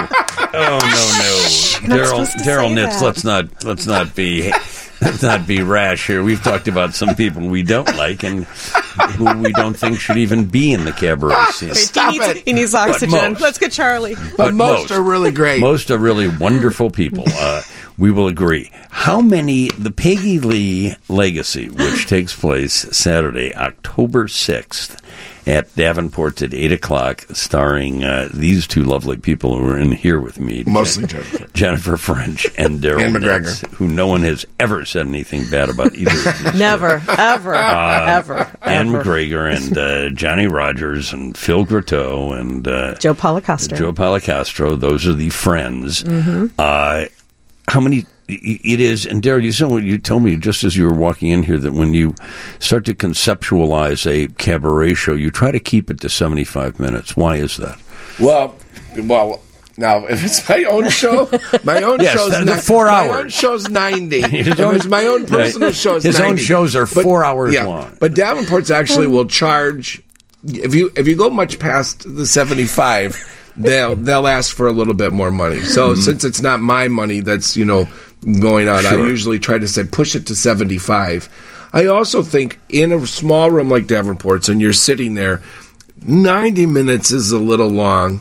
Oh no, no, You're not Daryl supposed to Daryl say Nitz. that. Let's not let's not be let's not be rash here. We've talked about some people we don't like and who we don't think should even be in the cabaret scene. Stop he needs, it. He needs oxygen. most. Let's get Charlie. But, But most, most. are really great. Most are really wonderful people. Uh, we will agree. How many, the Peggy Lee Legacy, which takes place Saturday, October sixth, at Davenport at eight o'clock, starring uh, these two lovely people who are in here with me. Mostly Jennifer. Jennifer French and Daryl And McGregor. Nitz, who no one has ever said anything bad about either of these. Never, ever, ever, Ann ever. McGregor and uh, Johnny Rogers and Phil Grotto and uh, Joe Policastro. Joe Policastro. Those are the friends. Mm-hmm. Uh, how many? It is, and Daryl, you said you told me just as you were walking in here that when you start to conceptualize a cabaret show, you try to keep it to seventy-five minutes. Why is that? Well, well. Now, if it's my own show, my own Yes, show's the- the ni- four My hours. own show's ninety. His If own- it's my own personal Right. show, it's His own ninety. shows are But- four hours yeah, long. But Davenport's actually will charge if you if you go much past the seventy-five, they'll they'll ask for a little bit more money. So since it's not my money that's you know going on, I Sure. usually try to say push it to seventy-five. I also think in a small room like Davenport's, and you're sitting there, ninety minutes is a little long.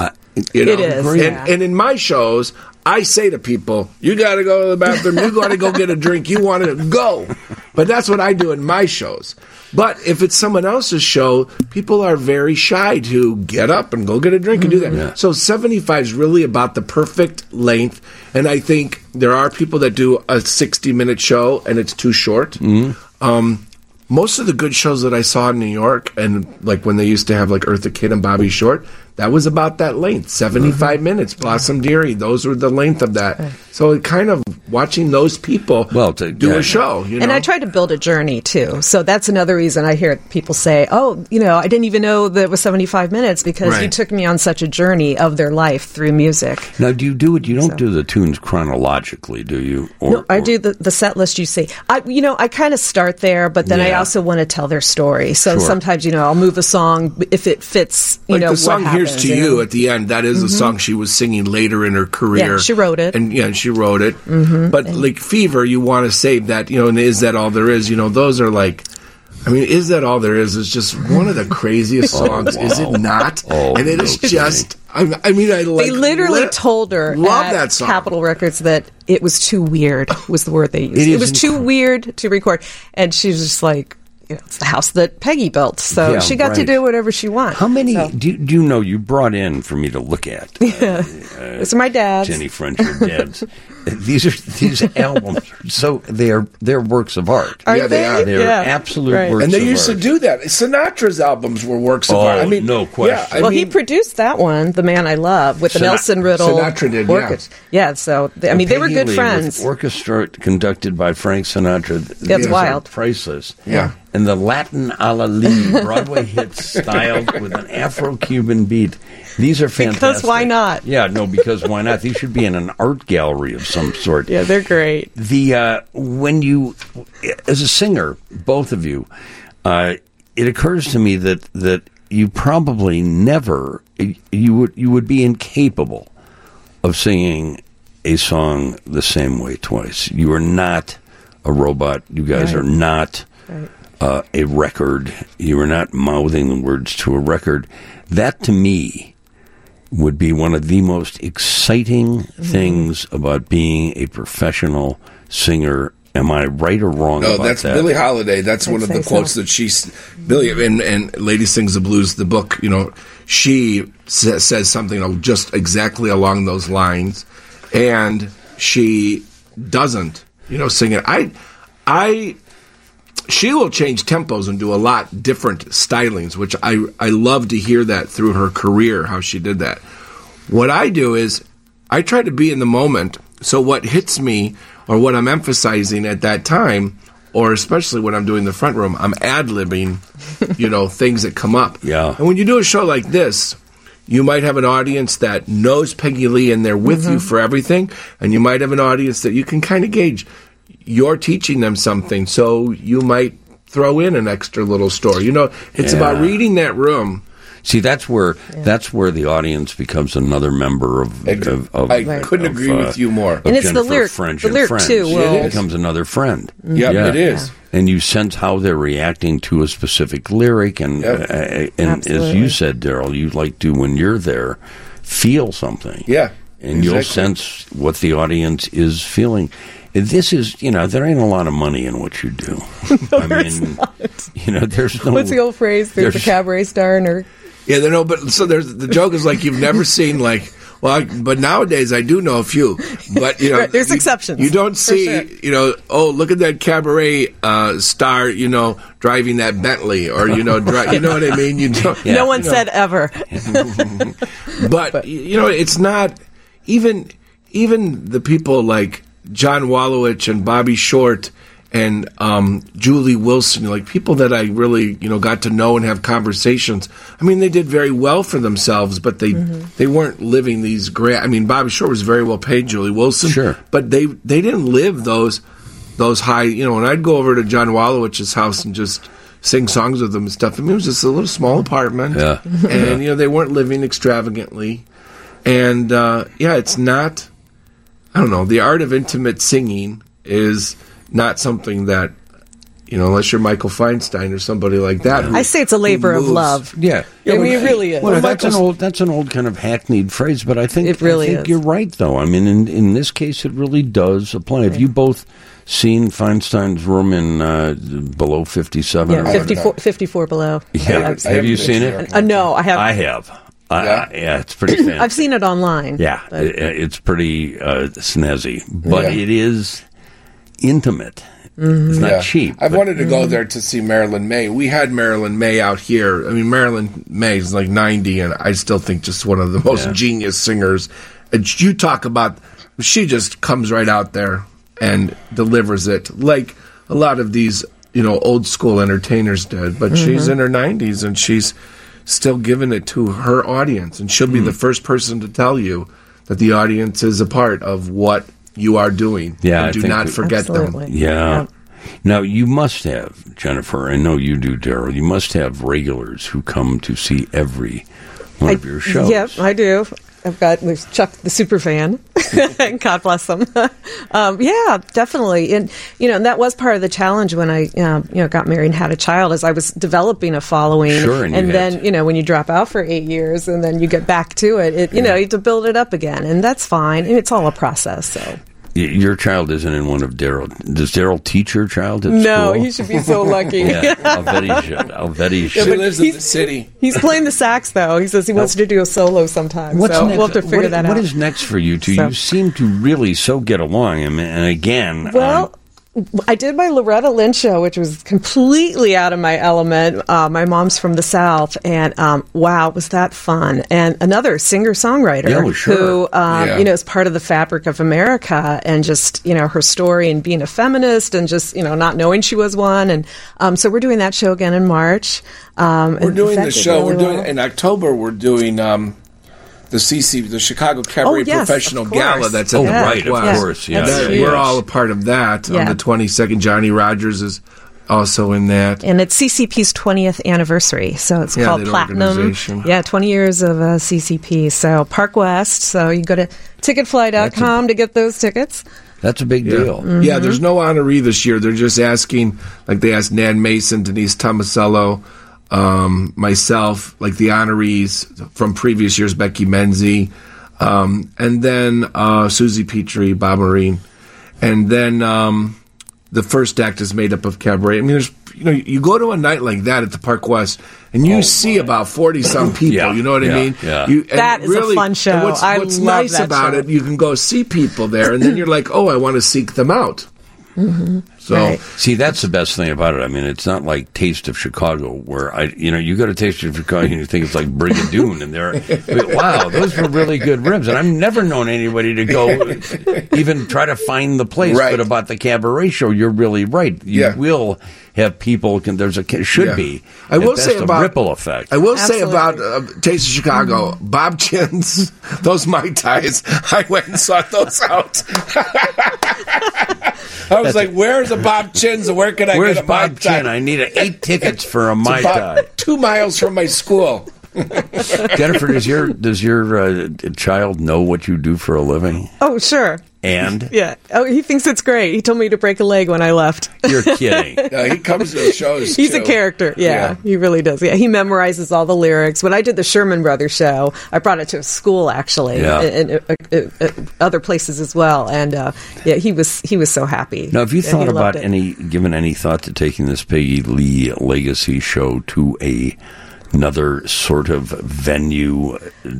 You know? It is, and, yeah. and in my shows, I say to people, you got to go to the bathroom, you got to go get a drink, you want to go. But that's what I do in my shows. But if it's someone else's show, people are very shy to get up and go get a drink and do that. Yeah. So seventy-five is really about the perfect length. And I think there are people that do a sixty-minute show and it's too short. Um, most of the good shows that I saw in New York, and like when they used to have like Eartha Kitt and Bobby Short, that was about that length, seventy-five Mm-hmm. minutes. Blossom Dearie, those were the length of that. So it kind of watching those people Well, to- do yeah. a show. You know? And I try to build a journey too. So that's another reason I hear people say, "Oh, you know, I didn't even know that it was seventy-five minutes because you Right. took me on such a journey of their life through music." Now, do you do it? You don't So- do the tunes chronologically, do you? Or, No, I or- do the, the set list you see. I, you know, I kind of start there, but then I Yeah. also want to tell their story. So Sure. sometimes, you know, I'll move a song if it fits. You like know, the song what "Here's happens, to you You" know. at the end. That is a song she was singing later in her career. Yeah, she wrote it. and yeah, she wrote it. Mm-hmm. But like "Fever," you want to save that. You know, and "Is That All There Is?" You know, those are like. I mean, "Is That All There Is" is just one of the craziest songs, is it not? Oh, and it is no just. I, I mean, I like. They literally lit- told her love at that song. Capitol Records that it was too weird. Was the word they used? It It, is was too incre- weird to record, and she was just like, it's the house that Peggy built, so Yeah, she got to right. do whatever she wants. How many So, do, you- do you know you brought in for me to look at? yeah. These are my dad's. Jenny French, your dad's. These are these albums. Are so they are they're works of art. Are Yeah, they are. They're Yeah. absolute Right. works And they of used art. to do that. Sinatra's albums were works of Oh, art. I mean, no question. Yeah, I Well, he mean, produced that one, "The Man I Love," with the Sina- Nelson Riddle Sinatra did, yeah. orchestra. Yeah, so they, I mean, they were Peggy good Lee friends. With orchestra conducted by Frank Sinatra. That's These are wild. priceless. Yeah. And the Latin a la Lee Broadway hits styled with an Afro-Cuban beat. These are fantastic. Because why not? Yeah, no, because why not? These should be in an art gallery of some sort. Yeah, they're great. The uh, when you, as a singer, both of you, uh, it occurs to me that that you probably never you would you would be incapable of singing a song the same way twice. You are not a robot. You guys Right. are not Right. uh, a record. You are not mouthing the words to a record. That to me would be one of the most exciting Mm-hmm. things about being a professional singer. Am I right or wrong no, about that's that? Billie Holiday. That's one of say the so. quotes that she's Billie and, and Lady Sings the Blues, the book. You know, she sa- says something just exactly along those lines, and she doesn't, you know, sing it. I, I. She will change tempos and do a lot different stylings, which I, I love to hear that through her career, how she did that. What I do is I try to be in the moment, so what hits me or what I'm emphasizing at that time, or especially when I'm doing the front room, I'm ad-libbing, you know, things that come up. Yeah. And when you do a show like this, you might have an audience that knows Peggy Lee and they're with you for everything, and you might have an audience that you can kind of gauge. You're teaching them something, so you might throw in an extra little story. You know, it's Yeah. about reading that room. See, that's where that's where the audience becomes another member of. Ex- of, of I Right. couldn't of, agree uh, with you more. of And it's the Jennifer lyric- French the and lyric, friends. too, will- It is. becomes another friend. Yep, Yeah. it is. And you sense how they're reacting to a specific lyric, and Yep. uh, and as Absolutely. you said, Daryl, you like to when you're there feel something. Yeah, and you'll exactly. sense what the audience is feeling. This is, you know, there ain't a lot of money in what you do. I mean, you know, there's no. What's the old phrase? There's, there's- a cabaret star and her. Yeah, they know, but so there's the joke is like you've never seen like well, I, but nowadays I do know a few, but you know, Right, there's you, exceptions, You don't for see, sure. you know, oh look at that cabaret uh, star, you know, driving that Bentley, or you know, dri- you know what I mean. You don't. Yeah. No one you know. said ever. But, you know, it's not even even the people like John Wallowich and Bobby Short and um, Julie Wilson, like people that I really, you know, got to know and have conversations. I mean, they did very well for themselves, but they they weren't living these great. I mean, Bobby Short was very well paid. Julie Wilson, Sure. but they they didn't live those those high. You know, when I'd go over to John Wallowich's house and just sing songs with them and stuff. I mean, it was just a little small apartment, Yeah. and you know, they weren't living extravagantly. And uh, yeah, it's not. I don't know. The art of intimate singing is not something that, you know, unless you're Michael Feinstein or somebody like that. who- I say it's a labor who of moves- love. Yeah, I mean, it really is. Well, Well, that's an Michael's- old that's an old kind of hackneyed phrase, but I think It really I think is. you're right, though. I mean, in in this case, it really does apply. Have you both seen Feinstein's room in uh, below fifty-seven? Yeah, or fifty-four, fifty-four below. Yeah, I have haven't you been seen there. it? Uh, no, I have. I have. I, Yeah? I- yeah, it's pretty fancy. I've seen it online. Yeah, but- it, it's pretty uh, snazzy, but Yeah. it is intimate. It's not Yeah. cheap. I've but- wanted to go there to see Marilyn May. We had Marilyn May out here. I mean, Marilyn May is like ninety, and I still think just one of the most Yeah. genius singers. And you talk about, she just comes right out there and delivers it like a lot of these, you know, old school entertainers did. But she's in her nineties, and she's still giving it to her audience. And she'll be Hmm. the first person to tell you that the audience is a part of what you are doing. Yeah, And I do think not we- forget them. Absolutely. Yeah. Now, you must have, Jennifer, I know you do, Daryl, you must have regulars who come to see every one I- of your shows. Yep, I do. I've got there's Chuck the super fan. God bless him. um, yeah, definitely. And you know, and that was part of the challenge when I uh, you know got married and had a child, as I was developing a following. Sure, and you had then to- you know when you drop out for eight years and then you get back to it, it you know you have to build it up again, and that's fine. And it's all a process. So Y- Your child isn't in one of Daryl. Does Daryl teach your child at No, school? he should be so lucky. Yeah, I'll bet he should. I'll bet he She should. lives in he's- the city. He's playing the sax, though. He says he wants to do a solo sometime. What's so next? we'll have to figure what, that what out. is next for you two? So- You seem to really so get along. I mean, and again, Well, um, I did my Loretta Lynn show, which was completely out of my element. Uh, my mom's from the South, and um, wow, was that fun! And another singer-songwriter Yeah, well, sure. who, um, Yeah. you know, is part of the fabric of America, and just you know her story and being a feminist, and just you know not knowing she was one. And um, so we're doing that show again in March. Um, We're and doing that the did show. really We're doing well. in October. We're doing um, the C C, the Chicago Cabaret Oh, yes, Professional of course. Gala. That's at Oh, the Yeah. right, of West. course, yeah, That's That- huge. We're all a part of that on Yeah. the twenty-second. Johnny Rogers is also in that. And it's C C P's twentieth anniversary, so it's Yeah, called that Platinum. organization. Yeah, twenty years of uh, C C P. So Park West. So you go to ticket fly dot com to get those tickets. that's a big Yeah. deal. Yeah, there's no honoree this year. They're just asking, like they asked Nan Mason, Denise Tomasello, um, myself, like the honorees from previous years, Becky Menzie, um, and then uh, Susie Petrie, Bob Marine, and then um, the first act is made up of cabaret. I mean, there's you know, you go to a night like that at the Park West, and you see about forty some people. Yeah, You know what yeah, I mean? yeah. You, and That is a fun show. and What's, I what's love nice that about show. it, you can go see people there, and then you're like, oh, I want to seek them out. So Right. See, that's the best thing about it. I mean, it's not like Taste of Chicago, where I, you know, you go to Taste of Chicago and you think it's like Brigadoon, and they're, wow, those were really good ribs. And I've never known anybody to go even try to find the place. Right. But about the cabaret show, you're really right. You Yeah. will have people. Can, there's a should Yeah. be. I at will best, say a about ripple effect. I will say Absolutely. about uh, Taste of Chicago, Bob Chins, those Mai Tais. I went and sought those out. I was like, "Where's a Bob Chins? And where can I Where's get a Mai Bob Tai?" Chin? I need a, eight tickets for a It's Mai about Tai. two miles from my school. Jennifer, does your does your uh, child know what you do for a living? Oh, sure. And Yeah. Oh, he thinks it's great. He told me to break a leg when I left. you're kidding. Uh, he comes to the shows. He's a too. character. Yeah, Yeah. he really does. Yeah, he memorizes all the lyrics. When I did the Sherman Brothers show, I brought it to a school actually, Yeah. and, and uh, uh, uh, other places as well. And uh, yeah, he was he was so happy. Now, have you Yeah, thought he loved about it. any, given any thought to taking this Peggy Lee Legacy show to a another sort of venue,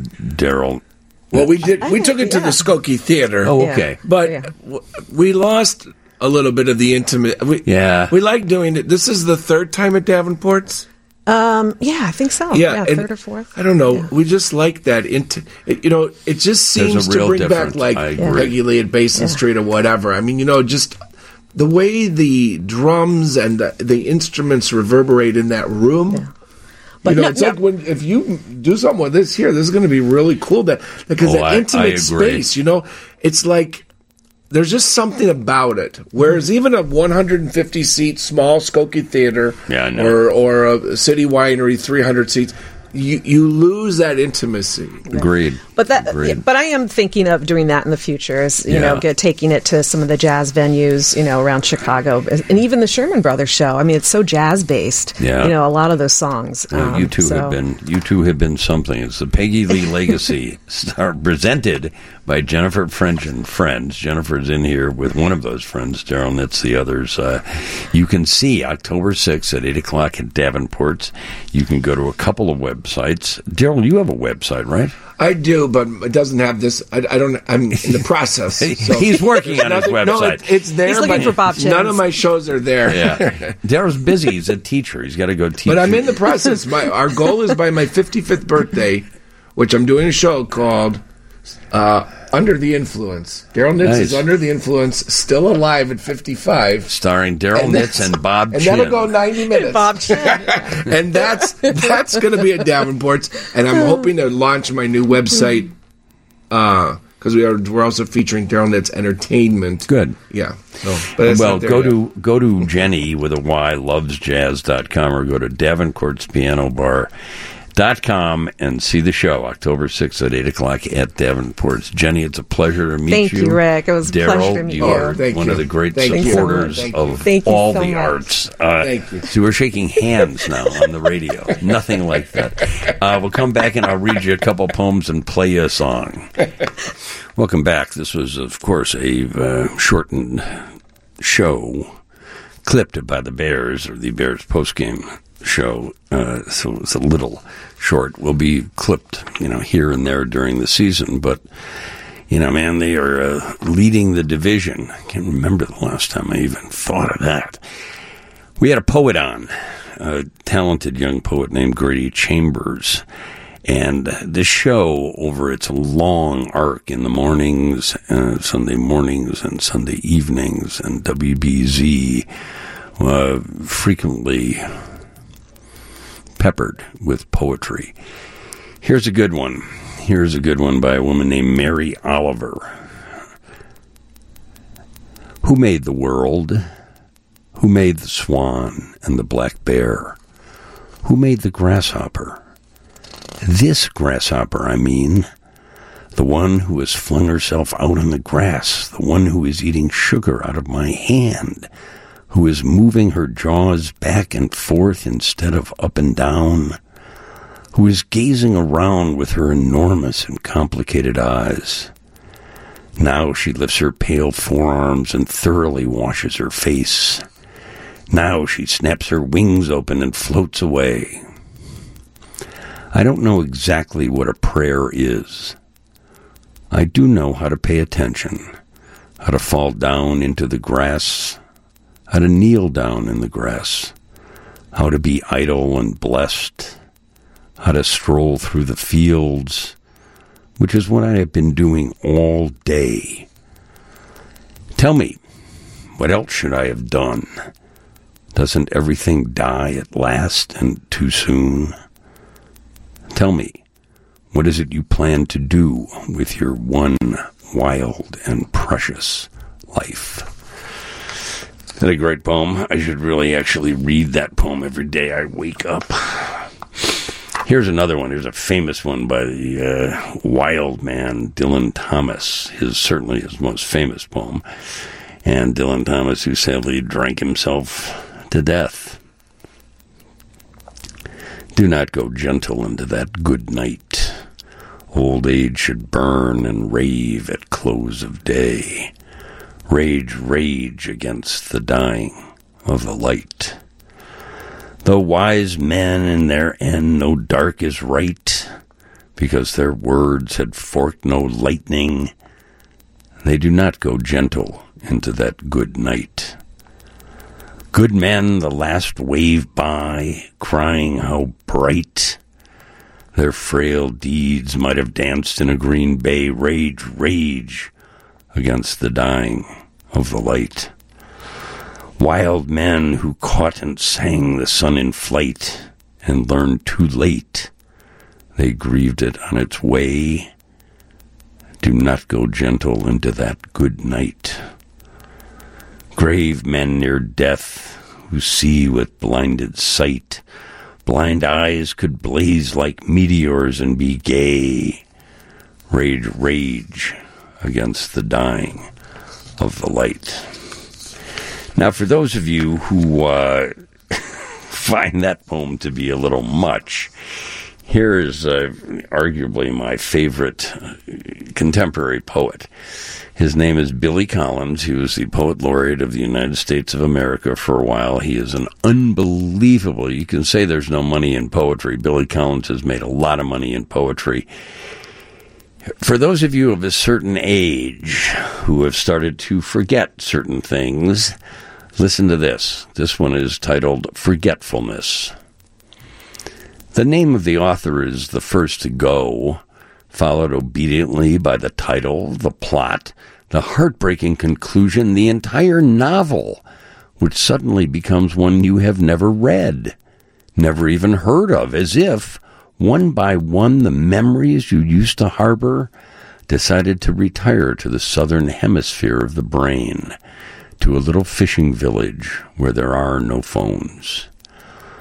Daryl? Well, we did. We I- took it to yeah. the Skokie Theater. Oh, Yeah. okay. But Yeah. w- we lost a little bit of the intimate. We, Yeah. we like doing it. This is the third time at Davenport's. Um, yeah, I think so. Yeah, and third or fourth. I don't know. Yeah. We just like that. Int- it, you know, it just There's a seems to real bring back difference. like I agree. Peggy Lee at Basin Yeah. Street or whatever. I mean, you know, just the way the drums and the, the instruments reverberate in that room. But you know, no- it's no- like when if you do something with this here, this is going to be really cool. That because Oh, that I- I intimate agree. space, you know, it's like there's just something about it. Whereas even a one hundred fifty seat small Skokie Theater, Yeah, I know. or or a city winery, three hundred seats, you you lose that intimacy. Agreed. But that, Agreed. but I am thinking of doing that in the future. Is you Yeah. know, get, taking it to some of the jazz venues, you know, around Chicago, and even the Sherman Brothers show. I mean, it's so jazz based. Yeah. You know, a lot of those songs. Well, Um, you two so- have been you two have been something. It's the Peggy Lee Legacy, star, presented by Jennifer French and friends. Jennifer's in here with one of those friends. Daryl Nitz, the others. Uh, you can see October sixth at eight o'clock at Davenport's. You can go to a couple of websites. Daryl, you have a website, right? I do, but it doesn't have this. I, I don't. I'm in the process. So. He's working on his Nothing- No, website. it, it's there. He's looking but for Bob none Chins. of my shows are there. Yeah. Daryl's busy. He's a teacher. He's got to go teach. But I'm in the process. My our goal is by my fifty-fifth birthday, which I'm doing a show called uh, Under the Influence. Daryl Nitz Nice. is under the influence, still alive at fifty-five. starring Daryl And Nitz that's- and Bob And Chin. that'll go ninety minutes. Bob Chin. and that's that's going to be at Davenport's, and I'm hoping to launch my new website because we are we're also featuring Daryl Nitz Entertainment. Good. Yeah. So, but it's Well, not there go yet. to go to Jenny with a Y loves jazz dot com or go to Davenport's Piano Bar. Dot com and see the show October sixth at eight o'clock at Davenport's. Jenny, it's a pleasure to meet Thank you. you, Rick. It was a Darryl, pleasure to meet you. you. are Thank one you. of the great Thank you. supporters Thank of you. Thank you all so the much. arts. Uh, Thank you. So we're shaking hands now on the radio. Nothing like that. Uh, we'll come back and I'll read you a couple poems and play you a song. Welcome back. This was, of course, a uh, shortened show clipped by the Bears, or the Bears postgame show, uh, so it's a little short. Will be clipped, you know, here and there during the season, but, you know, man, they are uh, leading the division. I can't remember the last time I even thought of that. We had a poet on, a talented young poet named Grady Chambers, and this show, over its long arc in the mornings, uh, Sunday mornings and Sunday evenings, and W B Z, uh, frequently peppered with poetry. Here's a good one. Here's a good one by a woman named Mary Oliver. Who made the world? Who made the swan and the black bear? Who made the grasshopper? This grasshopper, I mean. The one who has flung herself out on the grass. The one who is eating sugar out of my hand. Who is moving her jaws back and forth instead of up and down, who is gazing around with her enormous and complicated eyes. Now she lifts her pale forearms and thoroughly washes her face. Now she snaps her wings open and floats away. I don't know exactly what a prayer is. I do know how to pay attention, how to fall down into the grass, how to kneel down in the grass, how to be idle and blessed, how to stroll through the fields, which is what I have been doing all day. Tell me, what else should I have done? Doesn't everything die at last and too soon? Tell me, what is it you plan to do with your one wild and precious life? Isn't that a great poem? I should really actually read that poem every day I wake up. Here's another one. Here's a famous one by the uh, wild man, Dylan Thomas. His certainly his most famous poem. And Dylan Thomas, who sadly drank himself to death. Do not go gentle into that good night. Old age should burn and rave at close of day. Rage, rage against the dying of the light. Though wise men in their end know dark is right, because their words had forked no lightning, they do not go gentle into that good night. Good men the last wave by, crying how bright their frail deeds might have danced in a green bay. Rage, rage against the dying of the light. Wild men who caught and sang the sun in flight and learned too late they grieved it on its way. Do not go gentle into that good night. Grave men near death who see with blinded sight. Blind eyes could blaze like meteors and be gay. Rage, rage against the dying of the light. Now, for those of you who uh, find that poem to be a little much, here is uh, arguably my favorite uh, contemporary poet. His name is Billy Collins. He was the Poet Laureate of the United States of America for a while. He is an unbelievable, you can say there's no money in poetry. Billy Collins has made a lot of money in poetry. For those of you of a certain age who have started to forget certain things, listen to this. This one is titled Forgetfulness. The name of the author is the first to go, followed obediently by the title, the plot, the heartbreaking conclusion, the entire novel, which suddenly becomes one you have never read, never even heard of, as if, one by one, the memories you used to harbor decided to retire to the southern hemisphere of the brain, to a little fishing village where there are no phones.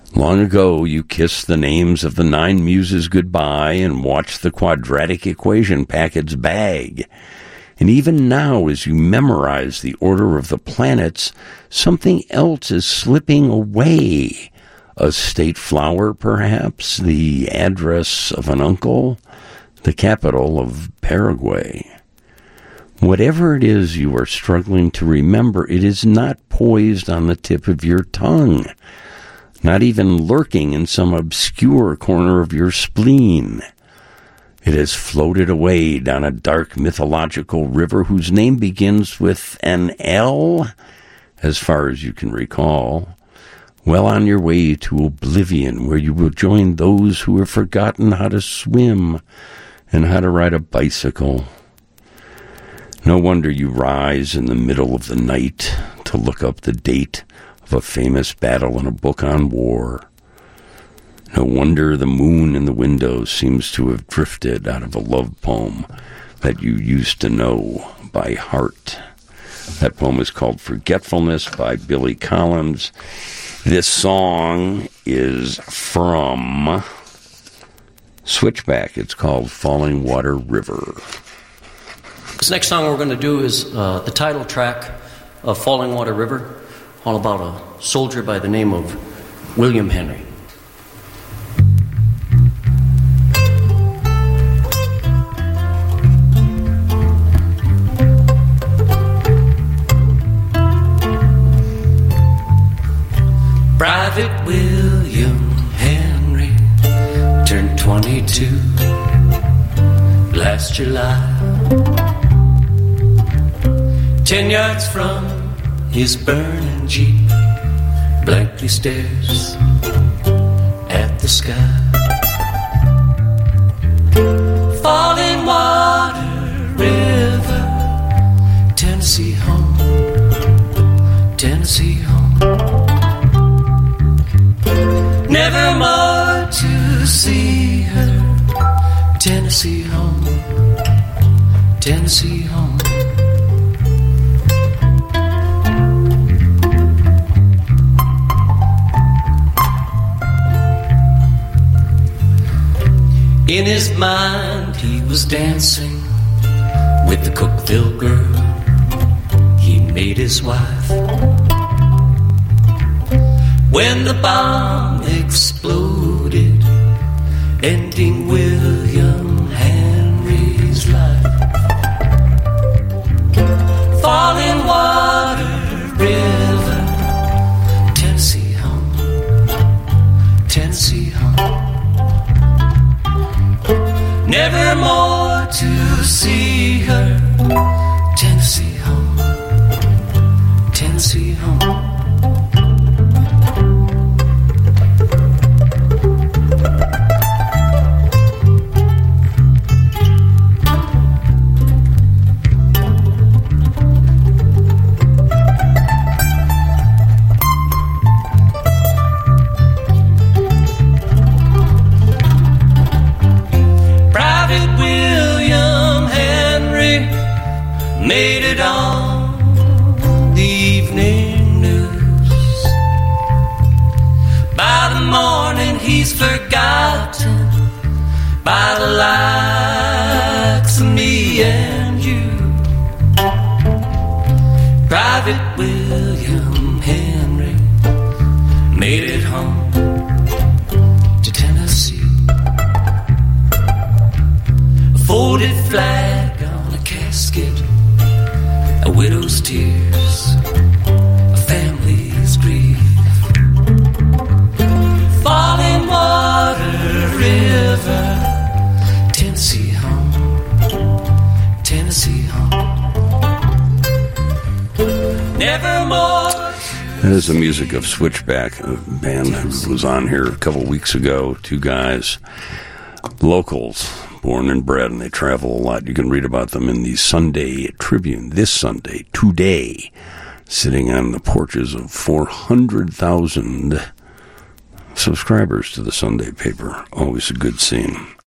Long ago, you kissed the names of the nine muses goodbye and watched the quadratic equation pack its bag. And even now, as you memorize the order of the planets, something else is slipping away. A state flower, perhaps, the address of an uncle, the capital of Paraguay. Whatever it is you are struggling to remember, it is not poised on the tip of your tongue, not even lurking in some obscure corner of your spleen. It has floated away down a dark mythological river whose name begins with an L, as far as you can recall, well on your way to oblivion, where you will join those who have forgotten how to swim and how to ride a bicycle. No wonder you rise in the middle of the night to look up the date of a famous battle in a book on war. No wonder the moon in the window seems to have drifted out of a love poem that you used to know by heart. That poem is called Forgetfulness by Billy Collins. This song is from Switchback. It's called Falling Water River. This next song we're going to do is uh, the title track of Falling Water River, all about a soldier by the name of William Henry. Private William Henry turned twenty-two last July. Ten yards from his burning Jeep, blankly stares at the sky. Falling Water River, Tennessee home, Tennessee home. Never more to see her, Tennessee home, Tennessee home. In his mind he was dancing with the Cookville girl he made his wife. When the bomb exploded, ending William Henry's life. Falling Water River, Tennessee home, Tennessee home. Never more to see her, Tennessee home, Tennessee home. Made it on the evening news. By the morning he's forgotten by the likes of me and you. Private William Henry made it home to Tennessee. A folded flag on a casket, a widow's tears, a family's grief. Falling Water River, Tennessee home, Tennessee home. Nevermore. That is the music of Switchback, a band who was on here a couple weeks ago. Two guys, locals, born and bred, and they travel a lot. You can read about them in the Sunday Tribune this Sunday, today, sitting on the porches of four hundred thousand subscribers to the Sunday paper. Always a good scene.